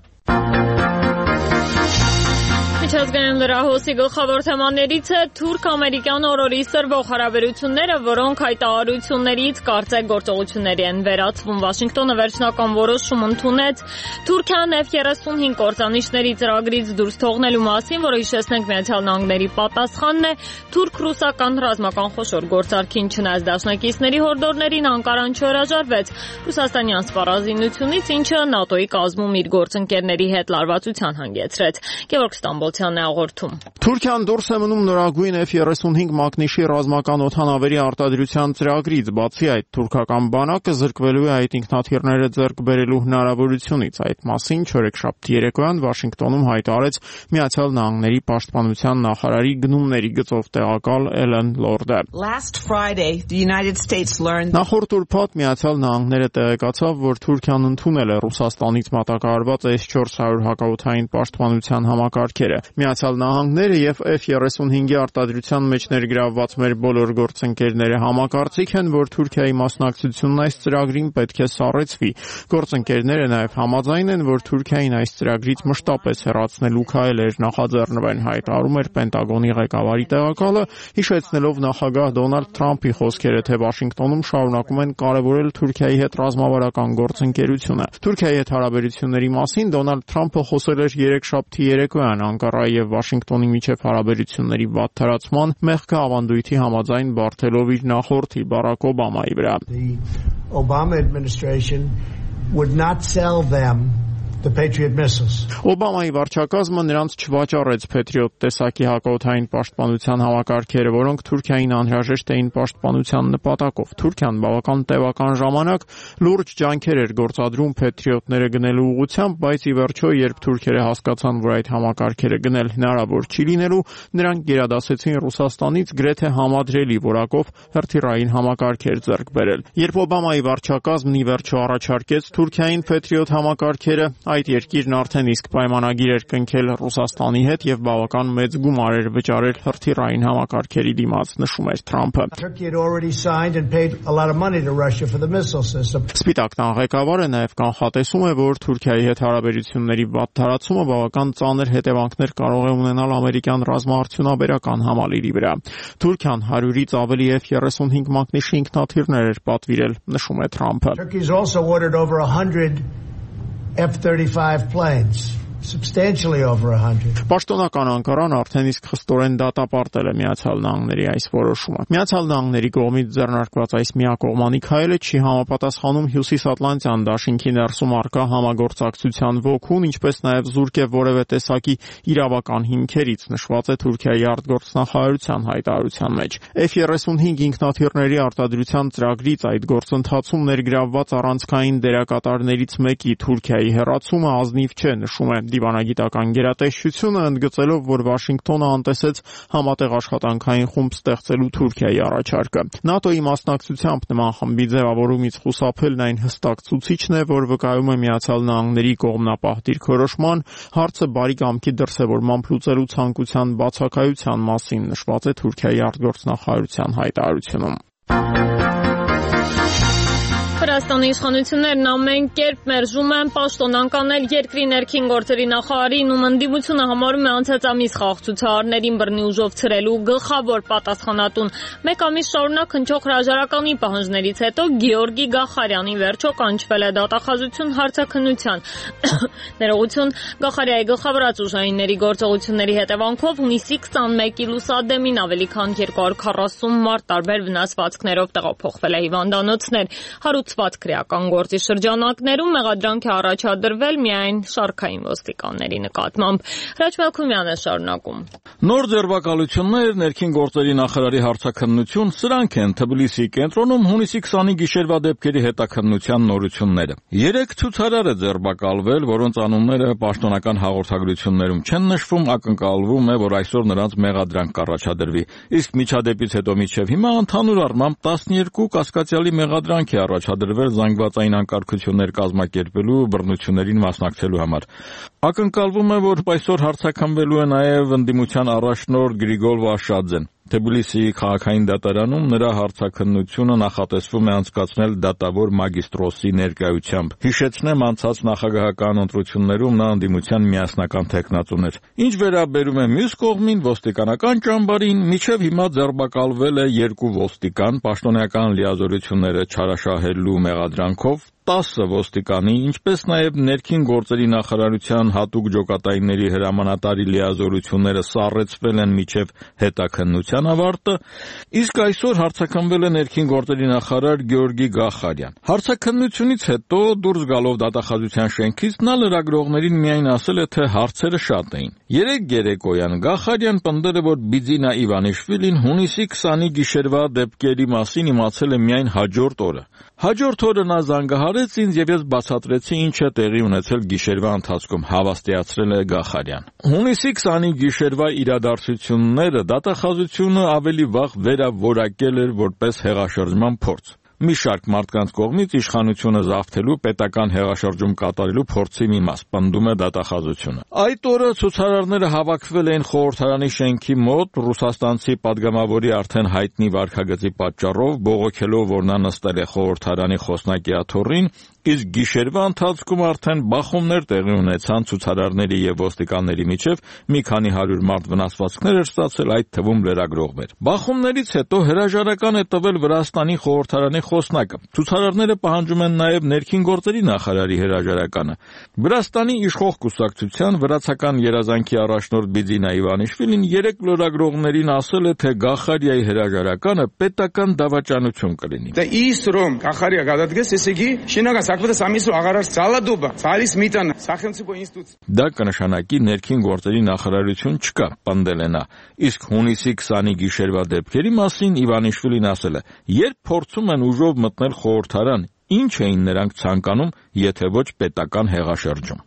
Միջազգային լրահոսի գլխավոր թեմաներից է թուրք-ամերիկյան օրորի սրվող հարաբերությունները, որոնք հայտարարություններից կարծեք գործողությունների են վերածվում։ Վաշինգտոնը վերջնական որոշում ընդունեց Թուրքիան Էֆ երեսունհինգ կործանիչների ծրագրից դուրս թողնելու մասին, որը հիշեցնենք Միացյալ Նահանգների պատասխանն է թուրք-ռուսական ռազմական խոշոր գործարքին։ Չնայած դաշնակիցների հորդորներին Անկարան չհրաժարվեց ռուսաստանյան սպառազինությունից, ինչը ՆԱՏՕ-ի կազմում իր գործընկերների հետ լարվածության հանգեցրեց։ Գևորգ Ստամբոլ Թուրքիան դուրս է մնում նորագույն Էֆ երեսունհինգ մակնիշի ռազմական օդանավերի արտադրության ծրագրից, բացի այդ թուրքական բանակը զրկվելու է այդ ինքնաթիռները ձեռք բերելու հնարավորությունից։ Այդ մասին չորեքշաբթի երեկոյան Վաշինգտոնում հայտարարեց Միացյալ Նահանգների պաշտպանության նախարարի գնումների գծով տեղակալ Էլեն Լորդը։ Նախորդ ուրբաթ Միացյալ Նահանգները տեղեկացավ, որ Թուրքիան ընդունել է Ռուսաստանից մատակարարված Էս չորս հարյուր հակաօդային պաշտպանության համակարգերը։ Միացյալ Նահանգները եւ Էֆ երեսունհինգի արտադրության մեջ ներգրավված մեր բոլոր գործընկերները համակարծիք են, որ Թուրքիայի մասնակցությունն այս ծրագրին պետք է սառեցվի։ Գործընկերները նաեւ համաձայն են, որ Թուրքիային այս ծրագրից մշտապես հեռացնելու քայլեր նախաձեռնվեն, հայտարարում էր Պենտագոնի ղեկավարի տեղակալը, հիշեցնելով նախագահ Դոնալդ Թրամփի խոսքերը, թե Վաշինգտոնում շարունակում են կարևորել Թուրքիայի հետ ռազմավարական գործընկերությունը։ Թուրքիայի հետ հարաբերությունների մասին Դոնալդ Թրամփը խոսել էր երեքշաբթի երեկոյան Անկարայի եւ Վաշինգտոնի միջև հարաբերությունների վատթարացման մեղքը ավանդույթի համաձայն բարթելով իր նախորդի Բարակ Օբամայի վրա։ Obama administration would not sell them the Patriot missiles. Օբամայի վարչակազմը նրանց չվաճառեց Patriot տեսակի հակաօդային պաշտպանության համակարգերը, որոնք Թուրքիային անհրաժեշտ էին պաշտպանության նպատակով։ Թուրքիան բավական տևական ժամանակ լուրջ ջանքեր էր գործադրում Patriot-ները գնելու ուղղությամբ, բայց ի վերջո, երբ թուրքերը հասկացան, որ այդ համակարգերը գնել հնարավոր չի լինելու, նրանք գերադասեցին Ռուսաստանից գրեթե համադրելի որակով հրթիռային համակարգեր ձեռք բերել։ Երբ Օբամայի վարչակազմն ի վերջո առաջարկեց Թուրքիային Patriot համակարգերը, այդ երկիրն արդեն իսկ պայմանագիր էր կնքել Ռուսաստանի հետ եւ բավական մեծ գումար էր վճարել հրթիռային համակարգերի դիմաց, նշում էր Թրամփը։ Սպիտակ տան ղեկավարը նաեւ կանխատեսում է, որ Թուրքիայի հետ հարաբերությունների վատթարացումը բավական ծանր հետևանքներ կարող է ունենալ ամերիկյան ռազմաարդյունաբերական համալիրի վրա։ Թուրքիան հարյուրից ավելի Էֆ երեսունհինգ մակնիշի ինքնաթիռներ էր պատվիրել, նշում է Թրամփը։ F thirty-five planes, substantially over one hundred. Պաշտոնական Անկարան արդեն իսկ խստորեն դատապարտել է Միացյալ Նահանգների այս որոշումը։ Միացյալ Նահանգների կողմից ձեռնարկված այս միակողմանի քայլը չի համապատասխանում Հյուսիսատլանտյան դաշինքի ներսում առկա համագործակցության ոգուն, ինչպես նաև զուրկ է որևէ տեսակի իրավական հիմքերից, նշված է Թուրքիայի արտգործնախարարության հայտարարության մեջ։ Էֆ երեսունհինգ ինքնաթիռների արտադրության ծրագրից այդ գործընթացում ներգրավված առանցքային դերակատարներից մեկի Թուրքիայի հեռացումը ազնիվ չէ, նշում է դիվանագիտական գերատեսչությունը, ընդգծելով, որ Վաշինգտոնը անտեսեց համատեղ աշխատանքային խումբ ստեղծելու Թուրքիայի առաջարկը։ ՆԱՏՕ-ի մասնակցությամբ նման խմբի ձևավորումից խուսափելն այն հստակ ցուցիչն է, որ վկայում է Միացյալ Նահանգների կողմնապահ դիրքորոշման, հարցը բարի կամքի դրսևորմամբ լուծելու ցանկության բացակայության մասին նշված է Թուրքիայի արտգործնախարարության հայտարարությունում։ Վրաստանի իշխանություններն ամեն կերպ մերժում են պաշտոնանկ անել երկրի ներքին գործերի նախարարին, ում ընդդիմությունը համարում է անցած ամիս խաղաղցուցարարներին բռնի ուժով ցրելու գլխավոր պատասխանատուն։ Մեկ ամիս շարունակ հնչող հրաժարականի պահանջներից հետո Գեորգի Գախարյանի վերջո կանչվել է դատախազություն հարցաքննության։ Ներողություն, Գախարյայի գլխավորած ուժայինների գործողությունների հետևանքով հունիսի քսանմեկի լուսադեմին ավելի քան երկու հարյուր քառասուն մարդ տարբեր վնասվածքներով տեղափոխվել է հիվանդանոցներ։ Հարուցված քրեական գործի շրջանակներում մեղադրանք է առաջադրվել միայն շարքային ոստիկանների նկատմամբ։ Հրաչ Մելքումյանը շարունակում։ Նոր ձերբակալություններ, ներքին գործերի նախարարի հարցաքննություն, սրանք են Թբիլիսիի կենտրոնում հունիսի քսանի գիշերվա դեպքերի հետաքննության նորությունները։ Երեք ցուցարար է ձերբակալվել, որոնց անունները պաշտոնական հաղորդագրություններում չեն նշվում, ակնկալվում է, որ այսօր նրանց մեղադրանք կառաջադրվի։ Իսկ միջադեպից հետո մինչև հիմա ընդհանուր առմամբ տասներկու կասկածյալի մեղադրանք է առաջադրվել զանգվածային անկարգություններ կազմակերպելու, բռնություններին մասնակցելու համար։ Ակնկալվում է, որ այսօր հարցաքննվելու է նաև ընդդիմության առաջնորդ Գրիգոր Վաշադզեն։ Թբիլիսիի քաղաքային դատարանում նրա հարցաքննությունը նախատեսվում է անցկացնել դատավոր մագիստրոսի ներկայությամբ։ Հիշեցնեմ, անցած նախագահական ընտրություններում նա ընդդիմության միասնական թեկնածուն էր։ Ինչ վերաբերում է մյուս կողմին, ոստիկանական ճամբարին, մինչև հիմա ձերբակալվել է երկու ոստիկան պաշտոնական լիազորությունները չարաշահելու մեղադրանքով, տասը ոստիկանի, ինչպես նաև ներքին գործերի նախարարության հատուկ ջոկատայինների հրամանատարի լիազորությունները սառեցվել են մինչև հետաքննության ավարտը, իսկ այսօր հարցաքննվել է ներքին գործերի նախարար Գեորգի Գախարյան։ Հարցաքննությունից հետո դուրս գալով դատախազության շենքից նա լրագրողներին միայն ասել է, թե հարցերը շատ էին։ Երեք երեկոյան Գախարյան պնդել է, որ Բիձինա Իվանիշվիլին հունիսի քսանի գիշերվա դեպքերի մասին իմացել է միայն հաջորդ օրը։ Հաջորդ օրը նա զանգահարեց ինձ եւ ես բացատրեցի ինչ է տեղի ունեցել գիշերվա ընթացքում, հավաստիացրել է Գախարյան։ Հունիսի քսանի գիշերվա իրադարձությունները դատախազությունը ավելի վաղ վերավորակել էր որպես հեղաշրջման փորձ։ Մի շարք մարդկանց կողմից իշխանությունը զավթելու պետական հեղաշրջում կատարելու փորձի մի մաս, պնդում է դատախազությունը։ Այդ օրը ցուցարարները հավաքվել էին խորհրդարանի շենքի մոտ ռուսաստանցի падգամավորի արդեն հայտնի վարքագծի պատճառով, բողոքելով, որ նա նստել է խորհրդարանի խոսնակի աթոռին, իսկ գիշերվա ընթացքում արդեն բախումներ տեղի ունեցան ցուցարարների եւ ոստիկանների միջև, մի քանի հարյուր մարդ վնասվածքներ էր ստացել, այդ թվում լրագրողներ։ Բախումներից հետո հրաժարական է տվել Վրաստանի խորհրդարանի խոսնակը։ Ցուցարարները պահանջում են նաև ներքին գործերի նախարարի հրաժարականը։ Վրաստանի իշխող կուսակցության վրացական երազանքի առաջնորդ Բիձինա Իվանիշվիլին երեք լրագրողներին ասել է, թե Գախարյայի հրաժարականը պետական դավաճանություն կլինի։ Դա իսրոմ Գախարյա գադատգես էսեգի շինական սակվդը սամիսու աղարար սալադուբա ցալիս միտան սախենցիբո ինստուց։ Դա կնշանակի ներքին գործերի նախարարություն չկա, պնդել է նա։ Իսկ հունիսի քսանի գիշերվա դեպքերի մասին Իվանիշվիլին ասել է. երբ փորձում են ուժով մտնել խորհրդարան, ինչ էին նրանք ցանկանում, եթե ոչ պետական հեղաշրջում։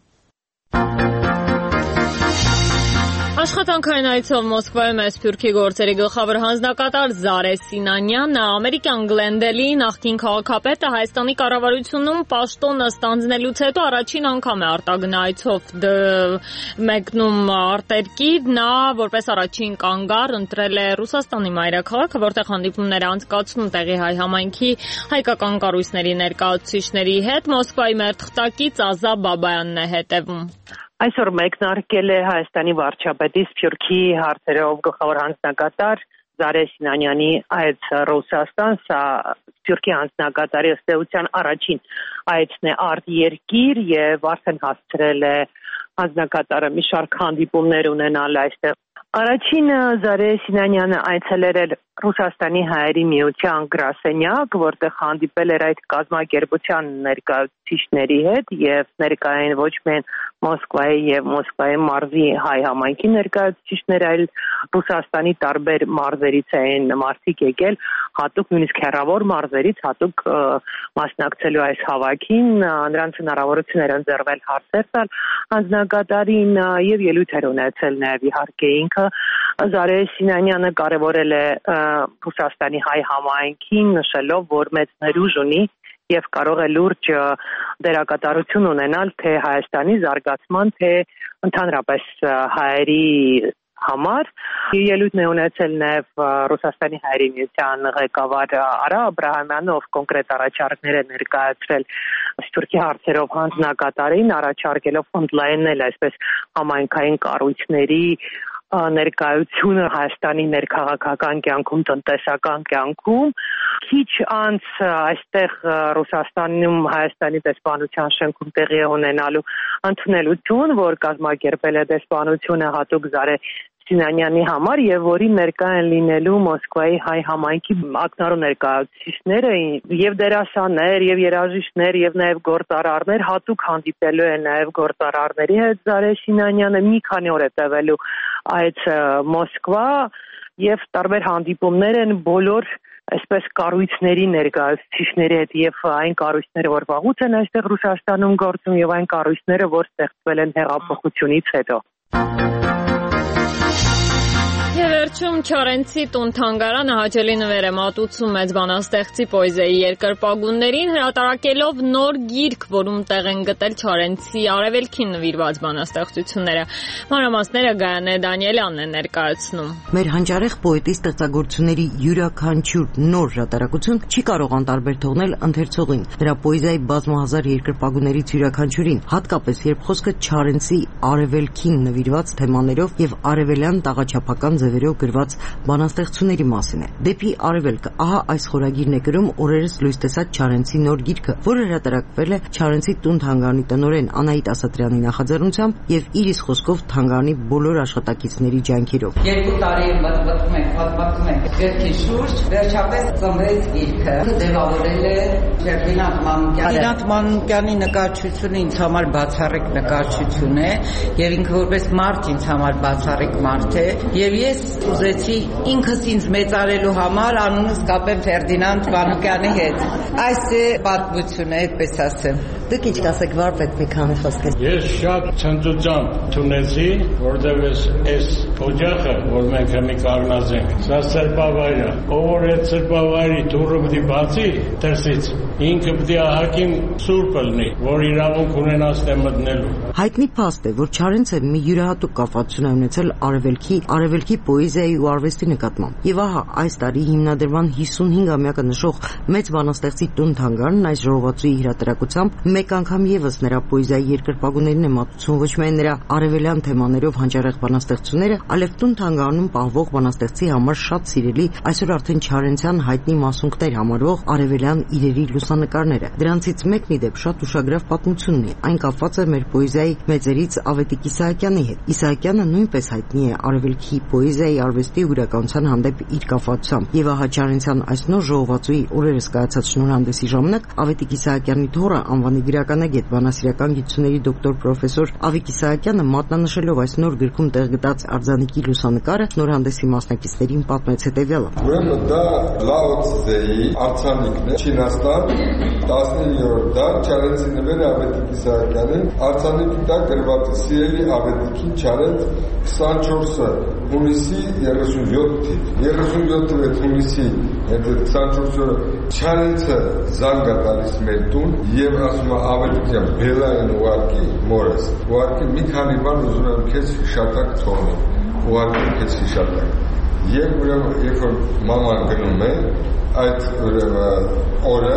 Աշխատանքային այցով Մոսկվայում է Սփյուռքի գործերի գլխավոր հանձնակատար Զարե Սինանյանը, ամերիկյան Գլենդելի նախկին քաղաքապետը Հայաստանի կառավարությունում պաշտոնը ստանձնելուց հետո առաջին անգամ է արտագնա այցով մեկնում արտերկիր, նա որպես առաջին կանգառ ընտրել է Ռուսաստանի մայրաքաղաքը, որտեղ հանդիպումներ է անցկացնում տեղի հայ համայնքի հայկական կառույցների ներկայացուցիչների հետ։ Մոսկվայի մեր թղթակից Ազա Բաբայանն է հետևում։ Այսօր մեկնարկել է Հայաստանի վարչապետի Սփյուռքի հարցերով գլխավոր հանձնակատար Զարե Սինանյանի այց Ռուսաստան, սա Սփյուռքի հանձնակատարի ըստ էության առաջին այցն է արտերկիր եւ արդեն հասցրել է հանձնակատարը մի շարք հանդիպումներ ունենալ այստեղ։ Առաջին Զարե Սինանյանը այցելել Ռուսաստանի հայերի միության գրասենյակ, որտեղ հանդիպել էր այդ կազմակերպության ներկայացուցիչների հետ եւ ներկայային ոչ միայն Մոսկվայի եւ Մոսկվայի մարզի հայ համայնքի ներկայացուցիչներ, այլ Ռուսաստանի տարբեր մարզերից էին մարդիկ եկել, հատուկ նույնիսկ հեռավոր մարզերից հատուկ մասնակցելու այս հավաքին, նրանց հնարավորություն էր ընձեռվել հարցեր տալ անձնակատարին եւ ելույթ էր ունեցել նաեւ իհարկե ինքը Զարե Սինանյանը կարևորել է Ռուսաստանի հայ համայնքին, նշելով, որ մեծ ներուժ ունի եւ կարող է լուրջ դերակատարություն ունենալ թե Հայաստանի զարգացման, թե ընդհանրապես հայերի համար։ Ելույթն է ունեցել նաեւ Ռուսաստանի հայերի միության ղեկավար Արա Աբրահամյանը, ով կոնկրետ առաջարկներ է ներկայացրել Սփյուռքի հարցերով հանձնակատարին, առաջարկելով ընդլայնել այսպես համայնքային կառույցների ներկայությունը Հայաստանի ներքաղաքական կյանքում, տնտեսական կյանքում, քիչ անց այստեղ Ռուսաստանում Հայաստանի դեսպանության շենքում տեղի է ունենալու ընդունելություն, որ կազմակերպել է դեսպանությունը հատուկ Զարե Սինանյանի համար եւ որի ներկա են լինելու Մոսկվայի հայ համայնքի ակնառու ներկայացուցիչները եւ դերասաններ եւ երաժիշտներ եւ նաեւ գործարարներ հատուկ հանդիպելու են նաեւ գործարարների հետ Զարե Սինանյանը մի քանի օր է տևելու այդ Մոսկվա եւ տարբեր հանդիպումներ են բոլոր այսպես կառույցների ներկայացուցիչների հետ եւ այն կառույցները, որ վաղուց են այստեղ Ռուսաստանում գործում եւ այն կառույցները, որ ստեղծվել են հեղափոխությունից հետո։ Եվ վերջում Չարենցի տուն-թանգարանը հաճելի նվեր է մատուցում մեծ բանաստեղծի պոեզիայի երկրպագուններին, հրատարակելով նոր գիրք, որում տեղ են գտել Չարենցի արևելքին նվիրված բանաստեղծությունները։ Մանրամասները Գայանե Դանիելյանն է ներկայացնում։ Մեր հանճարեղ պոետի ստեղծագործությունների յուրաքանչյուր նոր հրատարակություն չի կարող անտարբեր թողնել ընթերցողին, նրա պոեզիայի բազմահազար երկրպագուներից յուրաքանչյուրին, հատկապես երբ խոսքը Չարենցի արևելքին նվիրված թեմաներով եւ արևելյան տաղաչափական ձևերով գրված բանաստեղծությունների մասին է։ Դեպի արևելք, ահա այս խորագիրն է գրում օրերս լույս տեսած Չարենցի նոր գիրքը, որը հրատարակվել է Չարենցի տուն-թանգարանի տնօրեն Անահիտ Ասատրյանի նախաձեռնությամբ եւ իր իսկ խոսքով թանգարանի բոլոր աշխատակիցների ջանքերով։ Երկու տարի մտմտում ենք, պատմում ենք գրքի շուրջ, վերջապես ծնվեց գիրքը։ Ձևավորել է Ֆերդինանդ Մանուկյանը։ Ֆերդինանդ Մանուկյանի նկարչությունը ինձ համար բացառիկ նկարչություն է եւ ինքը որպես մարդ ինձ համար բացառիկ մարդ է եւ ես ուզեցի ինքս ինձ մեծարելու համար անունս կապեմ Ֆերդինանդ Մանուկյանի հետ։ Այս է պատմությունը, այդպես ասեմ։ Դուք ինչ կասեք վարպետ մի քանի խոսքեր։ Ես շատ ցնծությամբ ունեցի, որտեղ այս օջախը, որ մենք հիմա կանգնած ենք, սա սրբավայր է։ Ով որ այդ սրբավայրի դուռը պիտի բացի դրսից, ինքը պիտի ահագին սուրբ լինի, որ իրավունք ունենա ստե մտնելու։ Հայտնի փաստ է, որ Չարենցը մի յուրահատուկ կապվածություն է ունեցել արևելքի, արևելքի պոեզիայի ու արվեստի նկատմամբ։ Եվ ահա այս տարի հիմնադրման հիսունհինգամյակը նշող մեծ բանաստեղծի տուն-թանգարանն այս ժողովածուի հրատարակությամբ մեկ անգամ եւս նրա պոեզիայի երկրպագուներին է մատուցում ոչ միայն նրա արևելյան թեմաներով հանճարեղ բանաստեղծությունները, այլև տուն-թանգարանում պահվող բանաստեղծի համար շատ սիրելի, այսօր արդեն Չարենցյան հայտնի մասունքներ համարվող արևելյան իրերի լուսանկարները։ Դրանցից մեկն ի դեպ շատ ուշագրավ պատմություն ունի։ Այն կապված է մեր պոեզիայի մեծերից Ավետիք Իսահակյանի հետ։ Իսահակյանը նույնպես հայտնի է արևելքի պոեզիայի, արվեստի ու գրականության հանդեպ իր կապվածությամբ։ Եվ ահա Չարենցյան այս նոր ժողովածուի օրերս կայացած շնորհանդեսի ժամանակ Ավետիք Իսահակյանի թոռը անվանի գրականագետ, բանասիրական գիտությունների դոկտոր պրոֆեսոր Ավիկ Իսահակյանը մատնանշելով այս նոր գրքում տեղ գտած արձանիկի լուսանկարը շնորհանդեսի մասնակիցներին պատմեց հետևյալը։ Ուրեմն դա Լաո Ցզեի արձանիկն է, Չինաստան, տասնիններորդ դար, Չարենցի նվերը Ավետիք Իսահակյանին, արձանիկի տակ գրված է Սիրելի Ավետիքին Չարենց քսանչորսը հունիսի երեսունյոթ թիվ։ երեսունյոթ թիվ հունիսի այդ քսանչորսը Չարենցը զանգ է տալիս մեր տուն եւ ասում է Ավետիքյան բելային ուղարկի մորս։ Ուղարկի մի քանի բան ուզում եմ քեզ հիշատակ թողնել։ Ուղարկի քեզ հիշատակ։ Եվ ուրեմն երբ որ մաման գնում է այդ օրը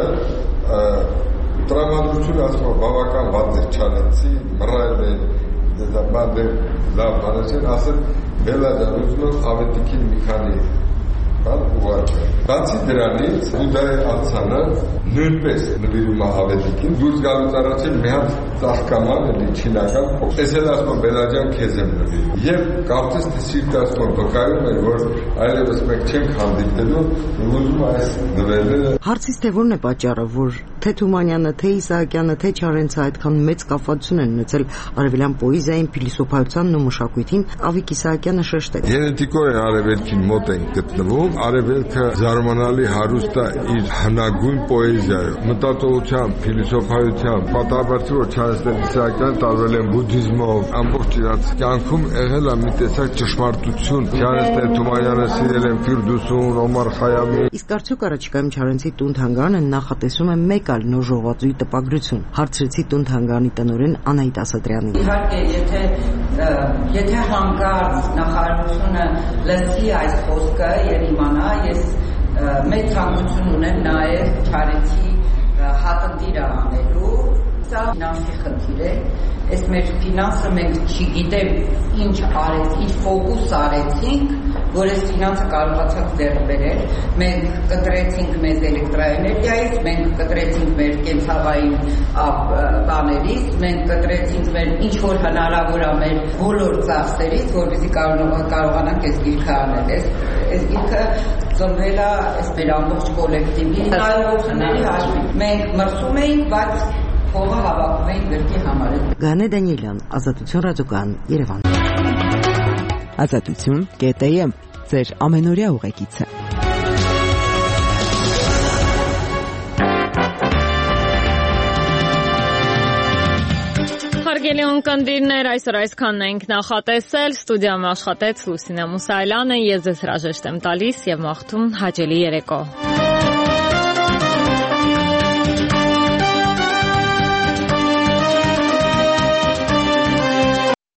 տրամադրությունը ասում է բավական վատ է Չարենցի, մռայլ է, դա բանը լավ բանացին, ասել Բելաջան ուզում եմ Ավետիքին մի քանի բան ուղարկել։ Բացի դրանից Բուդայի արձանը նույնպես նվիրում է ավետիքին, դուրս գալուց առաջ մի հատ ծաղկաման էլի չինական փոքր։ Ես էլ ասում եմ Բելաջան քեզ եմ նվիրում։ Եվ կարծես թե սիրտը ասում եմ վկայում էր, որ այլևս մենք չենք հանդիպելու, ուզում այս նվերները։ Հարցից թե որն է պատճառը, որ թե Թումանյանը, թե Իսահակյանը, թե Չարենցը այդքան մեծ կապվածություն են ունեցել արևելյան պոեզիային, փիլիսոփայությանն ու մշակույթին, Ավիկ Իսահակյանը շեշտեց։ Գենետիկորեն արևելքին մոտ են գտնվում, արևելքը զարմանալի հարուստ է իր հնագույն պոեզիայով, մտածողությամբ, փիլիսոփայությամբ, պատահաբար որ Չարենցն ու Իսահակյանը տարվել են բուդդիզմով, ամբողջ իրաց կյանքում եղել է մի տեսակ ճշմարտություն։ Չարենցն Թումանյանը սիրել են Ֆիրդուսուն, Օմար Խայամին։ Իսկ արդյոք առաջիկայում Չարենցի տուն-թանգարանը նախատեսում է մեկ այլ նոր ժողովածուի տպագրություն։ Հարցրեցի տուն-թանգարանի տնօրեն Անահիտ Ասատրյանին։ Իհարկե, եթե եթե հանկարծ նախարարությունը լսի այս խոսքը եւ իմանա, ես մեծ ցանկություն ունեմ նաեւ Չարենցի հատնդիրը անելու, սա ֆինանսի խնդիր է։ Այս մեր ֆինանսը մենք չգիտեմ ինչ արեց, ինչ ֆոկուս արեցինք, որ այս ֆինանսը կարողացանք ձեռք բերել։ Մենք կտրեցինք մեզ էլեկտրաէներգիայից, մենք կտրեցինք մեր կենցաղային բաներից, մենք կտրեցինք մեր ինչ որ հնարավոր է մեր բոլոր ծախսերից, որովհետեւ կարողանանք այս գիրքը անել։ Այս այս գիրքը ծնվել է այս մեր ամբողջ կոլեկտիվի կարողությունների հաշվին։ Մենք մրցում էինք, բայց փողը հավաքում էին գրքի համար։ Գանե Դանիելյան, Ազատություն ռադիոկայան, Երևան։ Ազատություն կետ է եմ, ձեր ամենօրյա ուղեկիցը։ Հարգելի ունկնդիրներ, այսօր այսքանն ենք նախատեսել, ստուդիայում աշխատեց Լուսինե Մուսայելյանը, ես ձեզ հրաժեշտ եմ տալիս և մաղթում հաճելի երեկո։